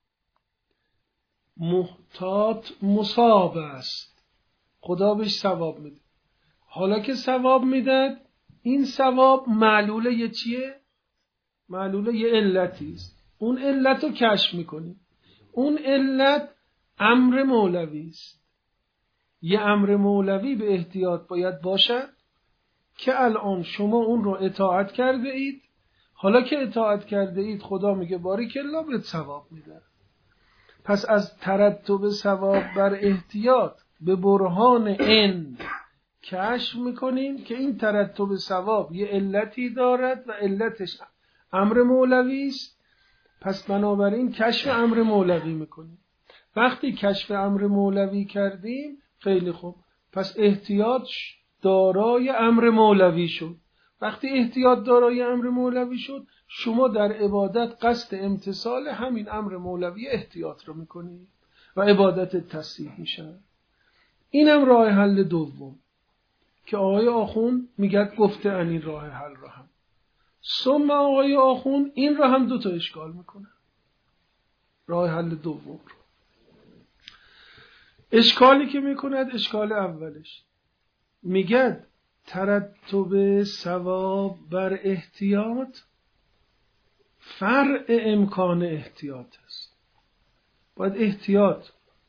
محتاط مصاب است، خدا بهش ثواب میده. حالا که ثواب میداد این ثواب معلوله یه چیه؟ معلوله یه علتی است. اون علت رو کشف میکنیم. اون علت امر مولوی است. یه امر مولوی به احتیاط باید باشد که الان شما اون رو اطاعت کرده اید. حالا که اطاعت کرده اید خدا میگه باریک الله بهت ثواب میده. پس از ترتب ثواب بر احتیاط به برهان ان کشف میکنیم که این ترتب ثواب یه علتی دارد و علتش امر مولوی است. پس بنابراین کشف امر مولوی میکنیم. وقتی کشف امر مولوی کردیم خیلی خوب، پس احتیاط دارای امر مولوی شد. وقتی احتیاط دارای امر مولوی شد، شما در عبادت قصد امتثال همین امر مولوی احتیاط رو میکنید و عبادت تصحیح میشه. اینم راه حل دوم که آقای آخوند میگه گفته ان این راه حل را هم. ثم آقای آخوند این را هم دو تا اشکال میکنه. راه حل دوم رو. اشکالی که میکند اشکال اولش میگه ترتب ثواب بر احتیاط فرع امکان احتیاط است. باید احتیاط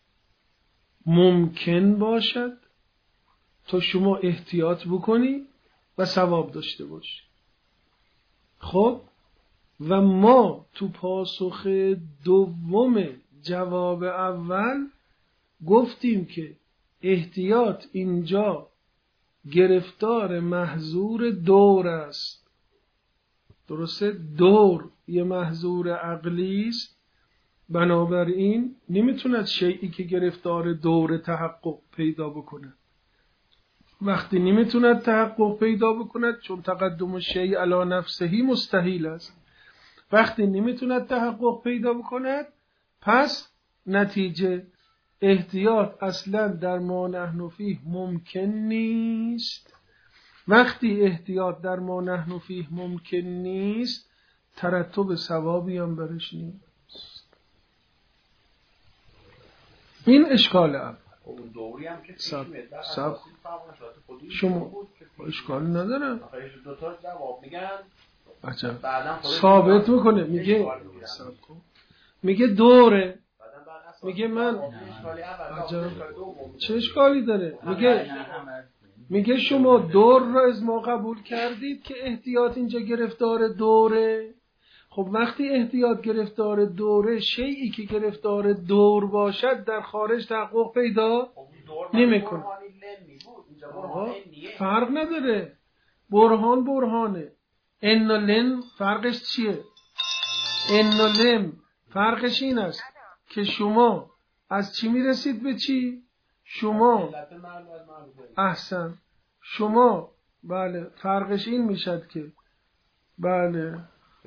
ممکن باشد تا شما احتیاط بکنی و ثواب داشته باشی. خب و ما تو پاسخ دوم جواب اول گفتیم که احتیاط اینجا گرفتار محظور دور است. درسته؟ دور یه محظور عقلی است، بنابراین نمیتوند شیئی که گرفتار دور تحقق پیدا بکنه. وقتی نمیتوند تحقق پیدا بکند چون تقدم شیء علی نفسه مستحیل است، وقتی نمیتوند تحقق پیدا بکند پس نتیجه احتیاط اصلا در ما نحن فیه ممکن نیست. وقتی احتیاط در ما نحن فیه ممکن نیست ترتب ثوابی هم برش نیست. این اشکال اول. اون دوری هم که سب سب شما اشکال نداره. دو تا جواب میگن عجب ثابت میکنه. میگه میگه دوره، میگه من عجب چه اشکالی داره. میگه میگه شما دور را از ما قبول کردید که احتیاط اینجا گرفتار دوره. خب وقتی احتیاط گرفتار دوره، شیئی که گرفتار دور باشد در خارج تحقق پیدا نمیکنه. فرق نداره. برهان برهانه. ان و لن فرقش چیه؟ ان و لن فرقش این است که شما از چی میرسید به چی؟ شما احسن شما بله فرقش این میشد که بله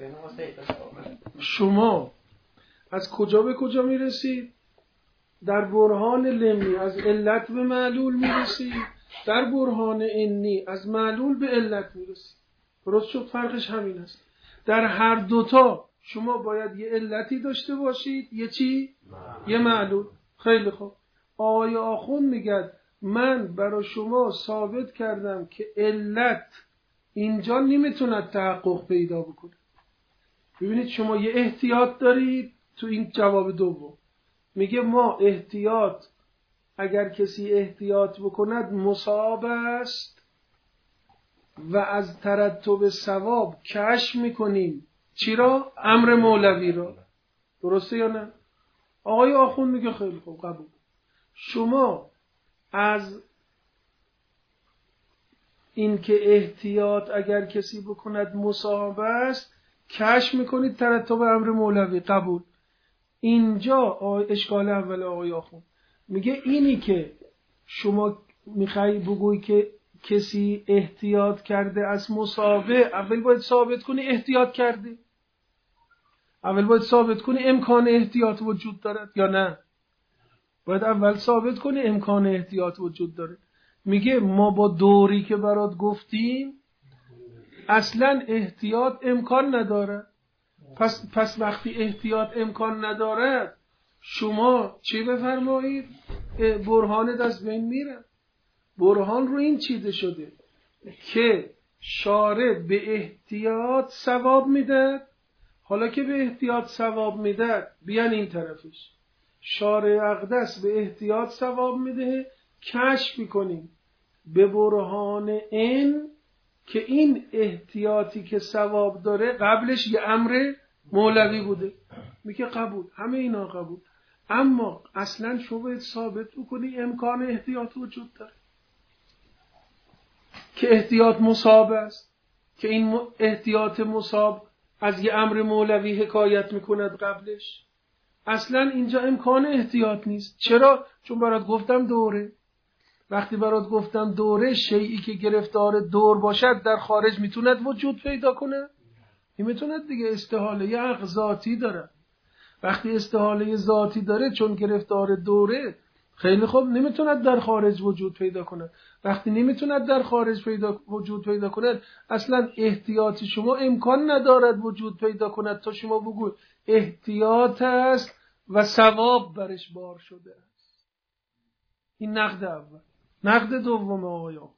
شما از کجا به کجا میرسید؟ در برهان لمی از علت به معلول میرسید، در برهان انی از معلول به علت میرسید. درست شد؟ فرقش همین است. در هر دوتا شما باید یه علتی داشته باشید، یه چی؟ یه معلول. خیلی خوب. آقای آخوند میگه من برای شما ثابت کردم که علت اینجا نمیتوند تحقق پیدا بکنه. ببینید شما یه احتیاط دارید تو این جواب دوم. میگه ما احتیاط اگر کسی احتیاط بکند مصاب است و از ترتب ثواب کشف میکنیم چی را؟ امر مولوی را. درسته یا نه؟ آقای آخوند میگه خیلی خوب قبول. شما از این که احتیاط اگر کسی بکند مصاب است کشف میکنید ترتب امر مولوی. قبول. اینجا اشکال اول آقای آخوند میگه اینی که شما میخوای بگوی که کسی احتیاط کرده از مصابه، اول باید ثابت کنی احتیاط کرده. اول باید ثابت کنی امکان احتیاط وجود دارد یا نه. باید اول ثابت کنی امکان احتیاط وجود داره. میگه ما با دوری که برات گفتیم اصلا احتیاط امکان نداره. پس پس وقتی احتیاط امکان ندارد شما چی بفرمایید؟ برهان دست بین میره. برهان رو این چیده شده که شارع به احتیاط ثواب میده. حالا که به احتیاط ثواب میده بیان این طرفش. شارع اقدس به احتیاط ثواب میده، کشف میکنیم به برهان این که این احتیاطی که ثواب داره قبلش یه امر مولوی بوده. میگه قبول. همه اینا قبول. اما اصلا شما باید ثابت بکنی امکان احتیاط وجود داره که احتیاط مصاب است، که این احتیاط مصاب از یه امر مولوی حکایت میکند قبلش. اصلا اینجا امکان احتیاط نیست. چرا؟ چون برات گفتم دوره. وقتی برات گفتم دوره، شیئی که گرفتار دور باشد در خارج میتوند وجود پیدا کنه؟ این میتوند دیگه، استحاله حق ذاتی داره. وقتی استحاله ذاتی داره چون گرفتار دوره، خیلی خوب نمیتوند در خارج وجود پیدا کنه. وقتی نمیتوند در خارج پیدا وجود پیدا کنه، اصلا احتیاطی شما امکان ندارد وجود پیدا کند تا شما بگوید احتیاط است و ثواب برش بار شده است. این نقد اول. نقد دوم آقایان،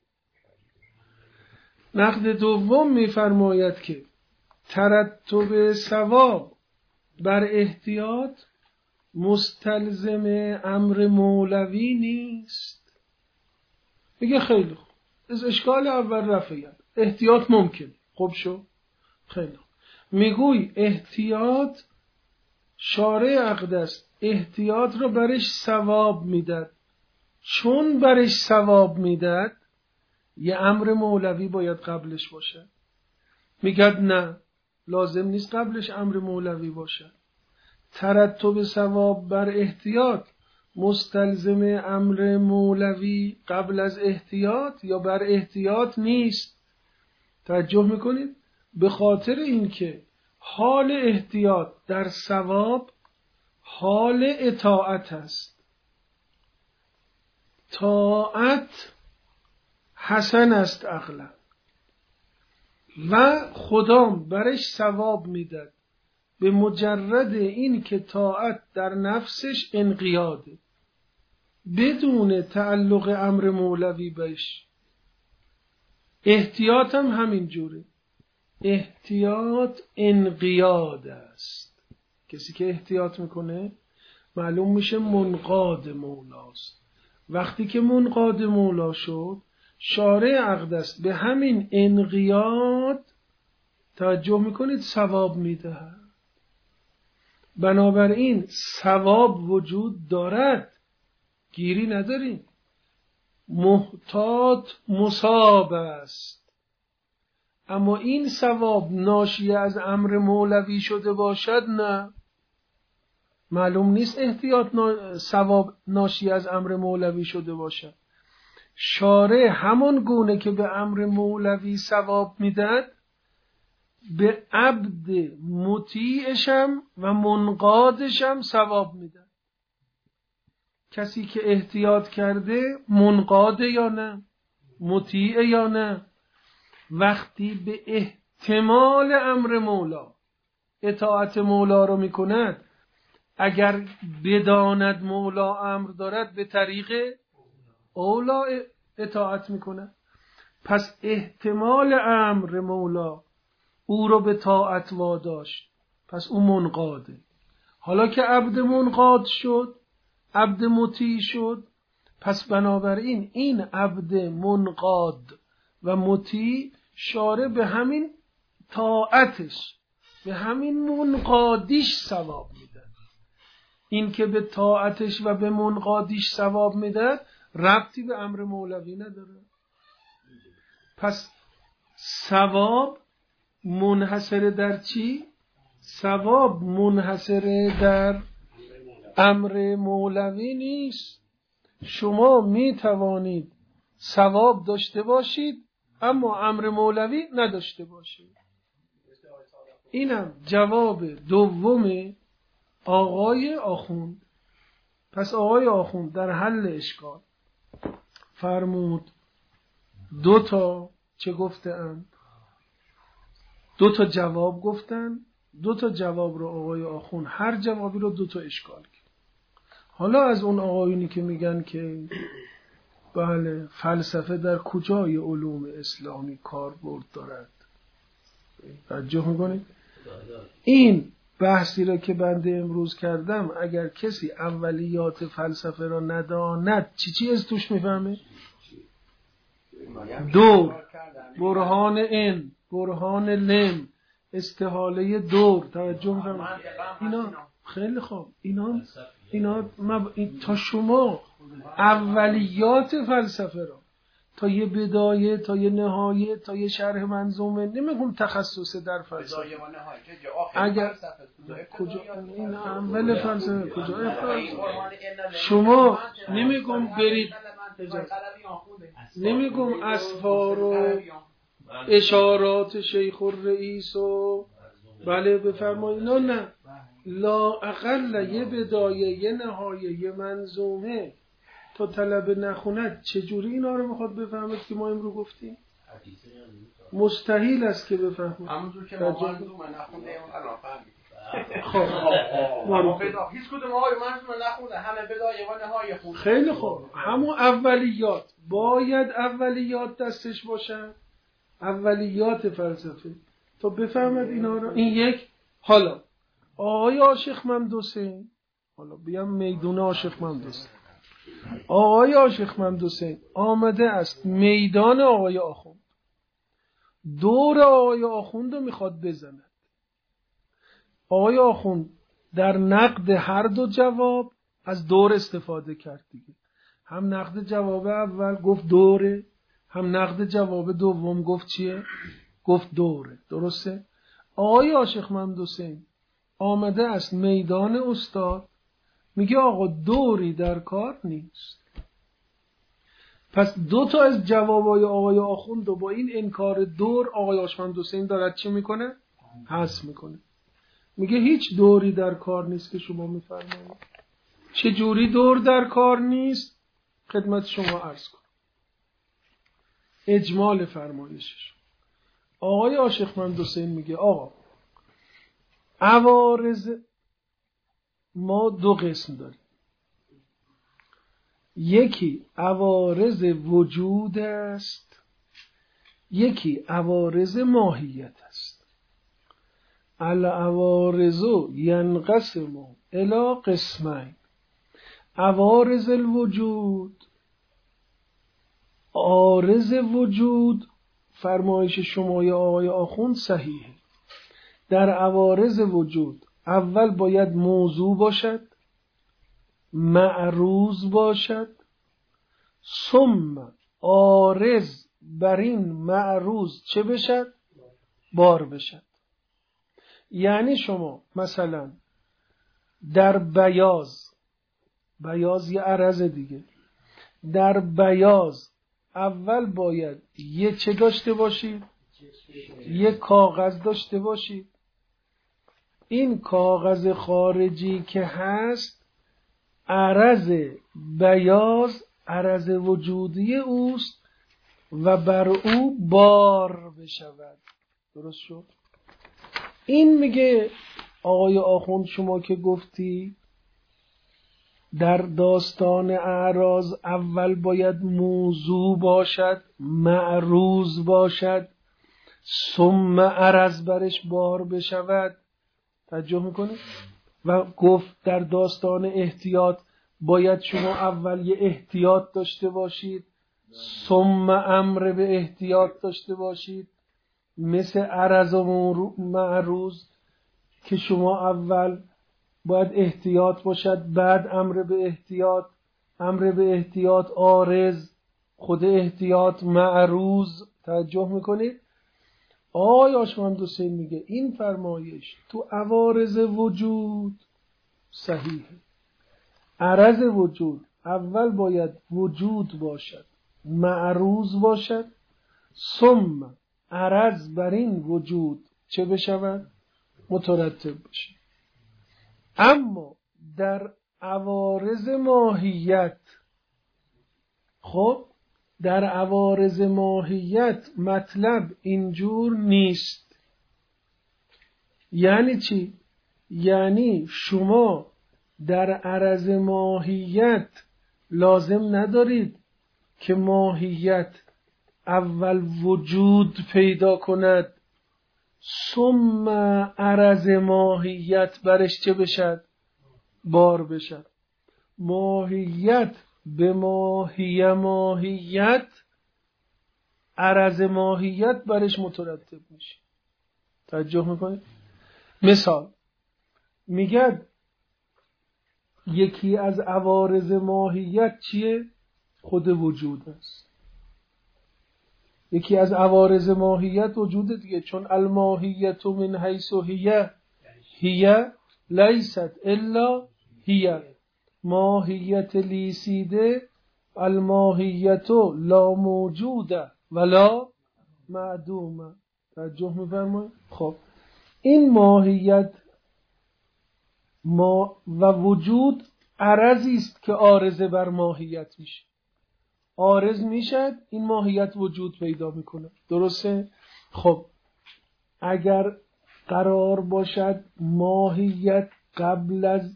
نقد دوم میفرماید که ترتب ثواب بر احتیاط مستلزم امر مولوی نیست. میگه خیلی خوب، از اشکال اول رفعیت، احتیاط ممکن، خوب شو، خیلی خوب. میگوی احتیاط، شارع اقدس احتیاط رو برش ثواب میداد، چون برش ثواب میداد یه امر مولوی باید قبلش باشه. میگد نه، لازم نیست قبلش امر مولوی باشه. ترتب ثواب بر احتیاط مستلزم امر مولوی قبل از احتیاط یا بر احتیاط نیست. توجه میکنید؟ به خاطر اینکه حال احتیاط در ثواب حال اطاعت است. طاعت حسن است عقلا و خدام برش ثواب میداد به مجرد این که طاعت در نفسش انقیاده، بدون تعلق امر مولوی بهش. احتیاط هم همین جوره، احتیاط انقیاد است. کسی که احتیاط میکنه معلوم میشه منقاد مولاست. وقتی که منقاد مولا شد، شارع اقدس به همین انقیاد، توجه میکنید، ثواب میدهد. بنابراین ثواب وجود دارد، گیری نداریم. محتاط مصاب است، اما این ثواب ناشی از امر مولوی شده باشد نه، معلوم نیست احتیاط ثواب ناشی از امر مولوی شده باشد. شارع همون گونه که به امر مولوی ثواب میداد، به عبد مطیعشم و منقادشم ثواب میداد. کسی که احتیاط کرده منقاده یا نه، مطیع یا نه. وقتی به احتمال امر مولا اطاعت مولا رو میکند، اگر بداند مولا امر دارد به طریق اولا اطاعت میکند. پس احتمال امر مولا او رو به طاعت واداشت، پس او منقاده. حالا که عبد منقاد شد، عبد مطیع شد، پس بنابراین این عبد منقاد و مطیع شارع به همین طاعتش، به همین منقادیش ثواب میده. این که به طاعتش و به منقادیش ثواب میده ربطی به امر مولوی نداره. پس ثواب منحصر در چی؟ ثواب منحصر در امر مولوی نیست. شما می توانید ثواب داشته باشید اما امر مولوی نداشته باشید. اینم جواب دوم آقای آخوند. پس آقای آخوند در حل اشکال فرمود دو تا چه گفتند؟ دو تا جواب گفتن. دو تا جواب رو آقای آخوند هر جوابی رو دو تا اشکال کرد. حالا از اون آقایونی که میگن که بله فلسفه در کجای علوم اسلامی کاربرد دارد، توجه میکنید؟ این بحثی را که بنده امروز کردم، اگر کسی اولیات فلسفه را نداند چی چی از توش میفهمه؟ دور، برهان این، برهان لم، استحاله دور، توجه میکنید؟ اینا خیلی خوب، اینا اینا مب... این تا شما اولیات فلسفه را تا یه بدایه، تا یه نهایه، تا یه شرح منظومه، نمیگم تخصص در فلسفه، اگر کجا این اول فلسفه کجا شما نمیگم برید نمیگم اسفار و اشارات شیخ الرئیس و بله بفرمایید، نه نه، لا اقل یه بدایه یه نهایه یه منظومه تا طلبه نخوند چجوری اینا رو میخواد بفهمد که ما امرو گفتیم؟ مستحیل است که بفهمد. همونجور که ما منظومه نخونده الان فهمید. خب هیچ کدوم آقای منظومه نخونده، همه بدایه و نهایه خونده. خیلی خوب، همون اولیات باید اولیات دستش باشن، اولیات فلسفه تا بفهمد اینا رو. این یک. حالا آقای عاشق ممد حسین، حالا بیام میدون عاشق ممد حسین، آقای عاشق ممد حسین آمده است میدان آقای آخوند، دور آقای آخوند رو میخواد بزند. آقای آخوند در نقد هر دو جواب از دور استفاده کرد دیگه، هم نقد جواب اول گفت دوره، هم نقد جواب دوم گفت چیه؟ گفت دوره. درسته؟ آقای عاشق ممد حسین آمده است میدان استاد، میگه آقا دوری در کار نیست. پس دو تا از جوابای آقای آخوند و با این انکار دور آقای عاشق ممد حسین دارد چی میکنه؟ حذف میکنه. میگه هیچ دوری در کار نیست که شما میفرمایید. چه جوری دور در کار نیست؟ خدمت شما عرض کنم. اجمال فرمایشش. آقای عاشق ممد حسین میگه آقا عوارض ما دو قسم داریم، یکی عوارض وجود است، یکی عوارض ماهیت است. العوارض ینقسم الی قسمین، عوارض الوجود، عارض وجود فرمایش شما یا آقای آخوند صحیحه. در عوارض وجود اول باید موضوع باشد، معروض باشد، ثم عارض بر این معروض چه بشد؟ بار بشد. یعنی شما مثلا در بیاض، بیاض یه عرض دیگه، در بیاض اول باید یه چه داشته باشید؟ یه کاغذ داشته باشید. این کاغذ خارجی که هست عرض بیاض عرض وجودی اوست و بر او بار بشود. درست شد؟ این میگه آقای آخوند شما که گفتی در داستان اعراض اول باید موضوع باشد، معروض باشد، ثم عرض برش بار بشود. توجه میکنه؟ و گفت در داستان احتیاط باید شما اول یه احتیاط داشته باشید، ثم امر به احتیاط داشته باشید، مثل عرض و معروض که شما اول باید احتیاط باشد بعد امر به احتیاط، امر به احتیاط عارض، خود احتیاط معروض. توجه میکنید؟ آقای عاشق ممد حسین میگه این فرمایش تو عوارض وجود صحیحه. عرض وجود اول باید وجود باشد، معروض باشد، ثم عرض بر این وجود چه بشود؟ مترتب بشه. اما در عوارض ماهیت، خب در عوارض ماهیت مطلب اینجور نیست. یعنی چی؟ یعنی شما در عرض ماهیت لازم ندارید که ماهیت اول وجود پیدا کند ثم عرض ماهیت برش چه بشد؟ بار بشد. ماهیت به ماهی ماهیت عرض ماهیت برش مترتب میشه. توجه میکنید؟ مثال میگه یکی از عوارض ماهیت چیه؟ خود وجود است. یکی از عوارض ماهیت وجود دیگه، چون الماهیت من حیث هی هی لیست الا هی، ماهیت لیسیده الماهیت لا موجوده ولا معدومه. توجه می‌فرمایید؟ خب این ماهیت ما و وجود عرضی است که عارضه بر ماهیت میشه. عارض میشد این ماهیت وجود پیدا میکنه. درسته؟ خب اگر قرار باشد ماهیت قبل از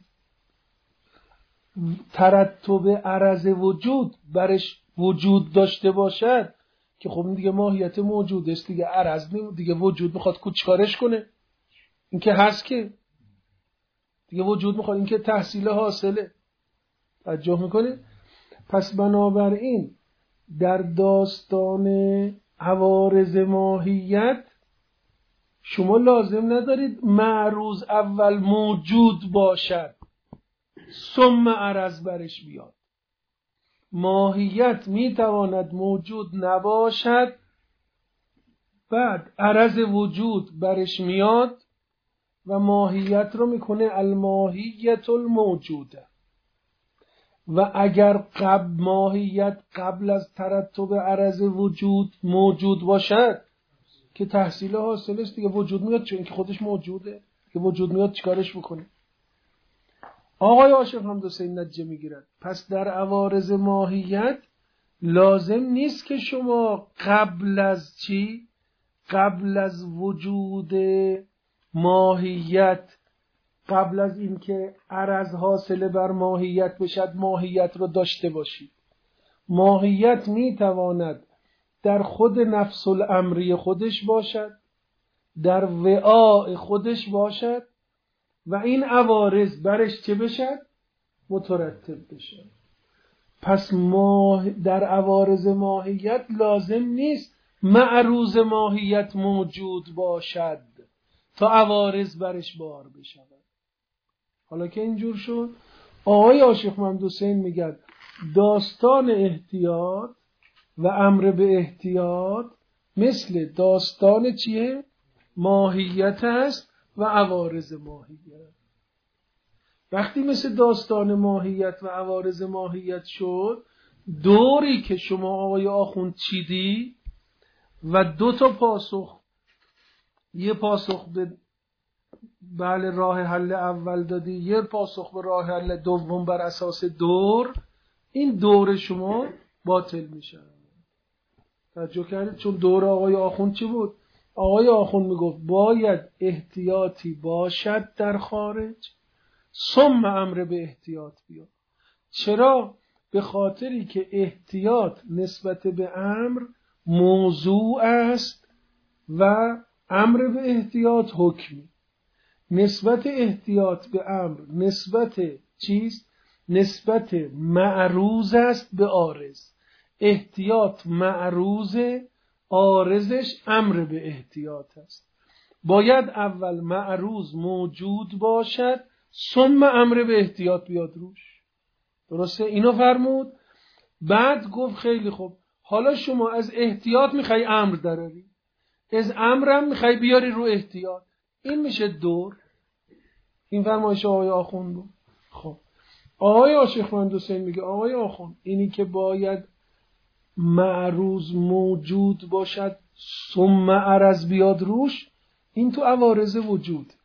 ترتب عرض وجود برش وجود داشته باشد که خب این دیگه ماهیت موجود است دیگه، عرض نمی دیگه وجود میخواد کوچکارش کنه، این که هست که دیگه وجود میخواد، این که تحصیل حاصله. توجه میکنه؟ پس بنابراین در داستان عوارض ماهیت شما لازم ندارید معروض اول موجود باشد ثم عرض برش بیاد. ماهیت میتواند موجود نباشد بعد عرض وجود برش میاد و ماهیت رو میکنه الماهیت الموجوده. و اگر قبل ماهیت قبل از ترتب عرض وجود موجود باشد که تحصیل حاصل است دیگه، وجود میاد چون که خودش موجوده که وجود میاد چیکارش بکنه. آقای عاشق حمدحسین نجه میگیرد پس در عوارض ماهیت لازم نیست که شما قبل از چی؟ قبل از وجود ماهیت، قبل از اینکه عرض حاصل بر ماهیت بشد ماهیت رو داشته باشید. ماهیت میتواند در خود نفس الامری خودش باشد، در وعاء خودش باشد و این عوارض برش چه بشد؟ مترتب بشد. پس ماه در عوارض ماهیت لازم نیست معروض ماهیت موجود باشد تا عوارض برش بار بشود. حالا که اینجور شد، آقای عاشق حمدحسین میگه داستان احتیاط و امر به احتیاط مثل داستان چیه؟ ماهیت است و عوارض ماهیت. وقتی مثل داستان ماهیت و عوارض ماهیت شد، دوری که شما آقای آخوند چیدی و دو تا پاسخ، یه پاسخ به بله راه حل اول دادی، یه پاسخ به راه حل دوم بر اساس دور، این دور شما باطل میشه. توجه کردید؟ چون دور آقای آخوند چی بود؟ آقای آخوند میگفت باید احتیاطی باشد در خارج ثم امر به احتیاط بیاد. چرا؟ به خاطری که احتیاط نسبت به امر موضوع است و امر به احتیاط حکمی. نسبت احتیاط به امر نسبت چیست؟ نسبت معروض است به عارض. احتیاط معروض، عارضش امر به احتیاط است. باید اول معروض موجود باشد ثم امر به احتیاط بیاد روش. درسته؟ اینو فرمود. بعد گفت خیلی خوب، حالا شما از احتیاط میخوای امر دراری، از امرم میخوای بیاری رو احتیاط. این میشه دور. این فرمایش آقای آخوند بود. خب آقای عاشق حمدحسین میگه آقای آخوند اینی که باید معروض موجود باشد ثم عرض بیاد روش، این تو عوارض وجود،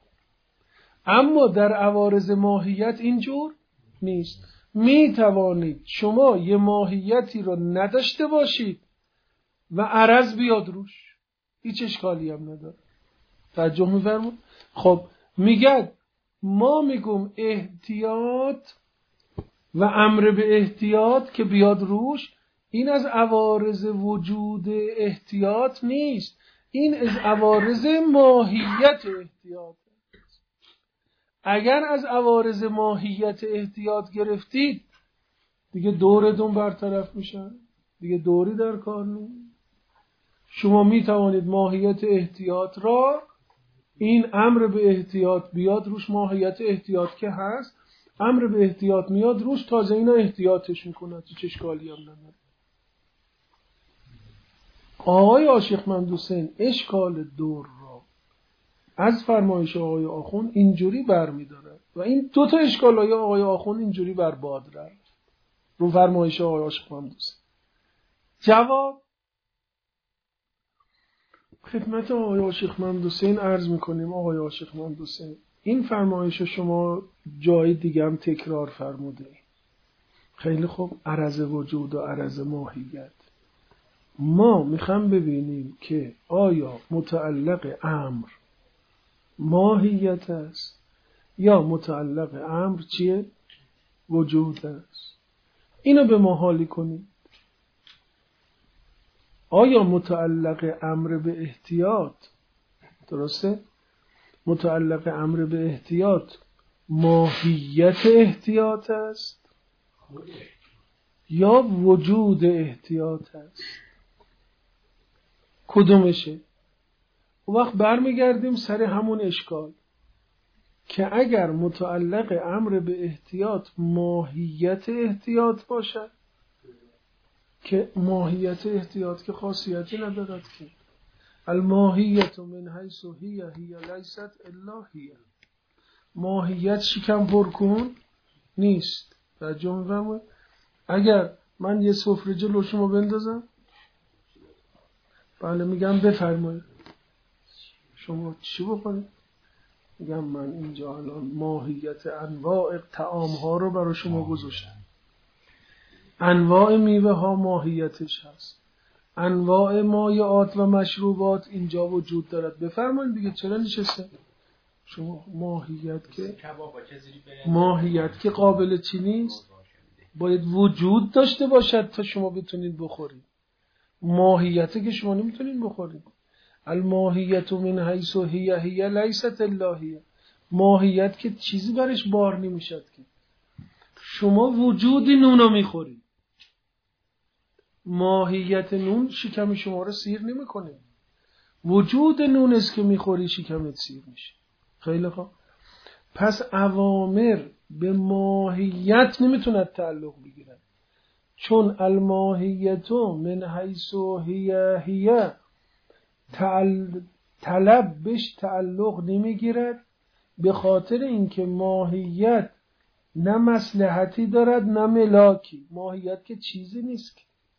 اما در عوارض ماهیت اینجور نیست. می توانید شما یه ماهیتی رو نداشته باشید و عرض بیاد روش، هیچ اشکالی هم نداره. توجه می‌فرمایید؟ خب میگه ما میگم احتیاط و امر به احتیاط که بیاد روش، این از عوارض وجود احتیاط نیست، این از عوارض ماهیت احتیاط. اگر از عوارض ماهیت احتیاط گرفتید دیگه دوردون برطرف میشن، دیگه دوری در کار نیست. شما می توانید ماهیت احتیاط را، این امر به احتیاط بیاد روش، ماهیت احتیاط که هست، امر به احتیاط میاد روش، تازه اینا احتیاطش میکنه، چه اشکالی هم نداره. آقای عاشق حمدحسین اشکال دور را از فرمایش آقای آخوند اینجوری برمی‌داره و این دو تا اشکالای آقای آخوند اینجوری برباد رفت. رو فرمایش آقای عاشق مهندوسی. جواب خدمت آقای عاشق مهندوسی عرض میکنیم. آقای عاشق مهندوسی این فرمایش شما جای دیگه هم تکرار فرموده. خیلی خوب، عرض وجود و عرض ماهیت. ما میخوام ببینیم که آیا متعلق امر ماهیت است یا متعلق امر چیه؟ وجود است. اینو به ما حالی کنیم. آیا متعلق امر به احتیاط، درسته؟ متعلق امر به احتیاط ماهیت احتیاط است یا وجود احتیاط است؟ کدومشه؟ اون وقت برمیگردیم سر همون اشکال که اگر متعلق امر به احتیاط ماهیت احتیاط باشد، که ماهیت احتیاط که خاصیتی ندارد که الماهیت من حیث هی هی لیست الا هی، ماهیت شکم پر کن نیست. در جمله اگر من یه سفره جلو شما بندازم، بله میگم بفرمایید شما چی بکنید؟ میگم من اینجا الان ماهیت انواع طعام ها رو برای شما گذاشتم. انواع میوه ها ماهیتش هست، انواع مایعات و مشروبات اینجا وجود دارد. بفرمایید دیگه، چرا نشسته؟ شما ماهیت که ماهیت که قابل چی نیست، باید وجود داشته باشد تا شما بتونید بخورید. ماهیت که شما نمیتونید بخورید. الماهیت من حیث هی هی لیست الا هی، ماهیت که چیزی برش بار نمیشد که شما وجودی نونو میخورید. ماهیت نون شکم شما رو سیر نمیکنه، وجود نون است که میخوری شکمت سیر میشه. خیلی خوب، پس اوامر به ماهیت نمیتوند تعلق بگیرد، چون الماهیت من حیث هی هی طلب بهش تعلق نمیگیرد، به خاطر اینکه ماهیت نه مصلحتی دارد نه ملاکی. ماهیت که چیزی نیست.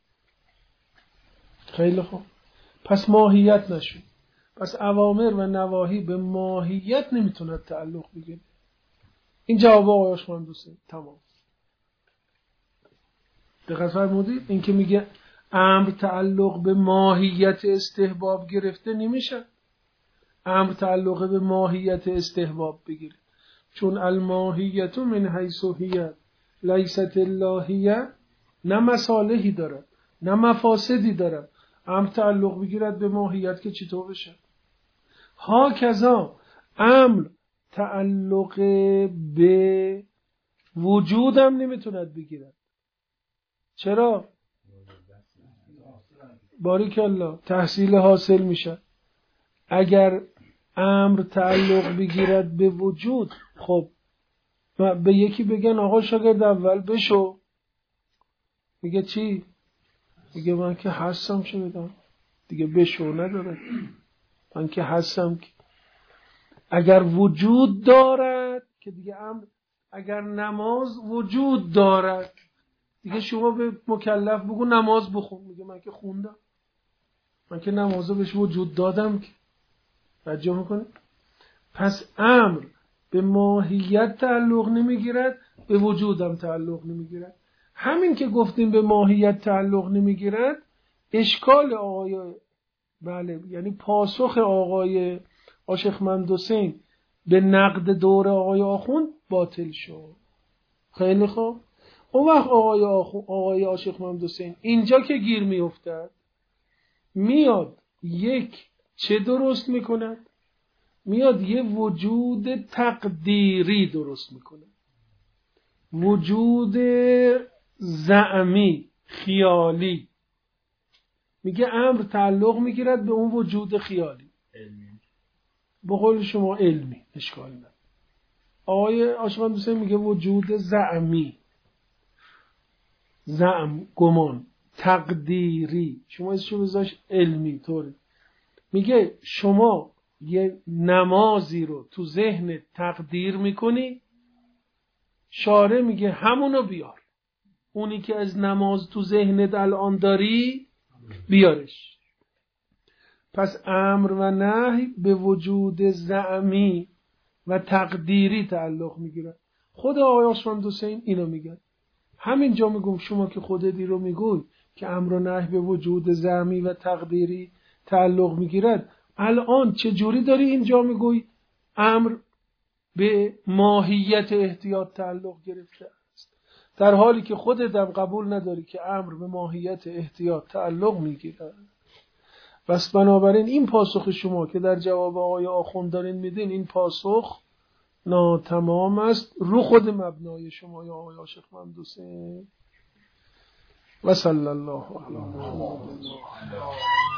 خیلی خوب، پس ماهیت نشد. پس اوامر و نواهی به ماهیت نمیتوند تعلق بگیره. این جواب آقای عاشق مهندوسی تمام. دقت فرمودید؟ این که میگه امر تعلق به ماهیت استحباب گرفته نمیشه. امر تعلق به ماهیت استحباب بگیره، چون الماهیت من حیث هی لیست الا هی، نه مصالحی دارد نه مفاسدی دارد. امر تعلق بگیرد به ماهیت که چطور بشه. ها کذا امر تعلق به وجودم نمیتوند بگیرد. چرا؟ باریکالله، تحصیل حاصل میشه. اگر امر تعلق بگیرد به وجود، خب به یکی بگن آقا شاگرد اول بشو، میگه چی؟ میگه من که هستم. چه بدم دیگه؟ بشو نداره، من که هستم. اگر وجود دارد که دیگه امر، اگر نماز وجود دارد دیگه شما به مکلف بگو نماز بخون، میگه من که خوندم، من که نمازو بهش وجود دادم. که توجه میکنه؟ پس امر به ماهیت تعلق نمیگیرد، به وجودم تعلق نمیگیرد. همین که گفتیم به ماهیت تعلق نمیگیرد، اشکال آقای بله یعنی پاسخ آقای عاشق مهندوسی به نقد دور آقای آخوند باطل شد. خیلی خوب، اون وقت آقای آخو... آقای عاشق مهندوسی اینجا که گیر میافتد، میاد یک چه درست میکند؟ میاد یه وجود تقدیری درست میکنه، وجود زعمی خیالی. میگه امر تعلق میگیرد به اون وجود خیالی، به قول شما علمی، اشکال نداره. آقای عاشق مهندوسی میگه وجود زعمی، زعم گمان، تقدیری، شما ازشو بذاش علمی طوری. میگه شما یه نمازی رو تو ذهن تقدیر میکنی، شارع میگه همونو بیار. اونی که از نماز تو ذهنت الان داری بیارش. پس امر و نهی به وجود زعمی و تقدیری تعلق میگیره. خود آقای عثمان حسین اینو میگن. همینجا میگم شما که خودتی رو میگوی که امر و نهی به وجود زعمی و تقدیری تعلق میگیرد، الان چه جوری داری اینجا میگوی امر به ماهیت احتیاط تعلق گرفته است، در حالی که خودت هم قبول نداری که امر به ماهیت احتیاط تعلق میگیرد. بس بنابراین این پاسخ شما که در جواب آقای آخوند دارین میدین، این پاسخ ناتمام است رو خود مبنای شما یا آقای عاشق محمد حسین. و صلی الله علیه و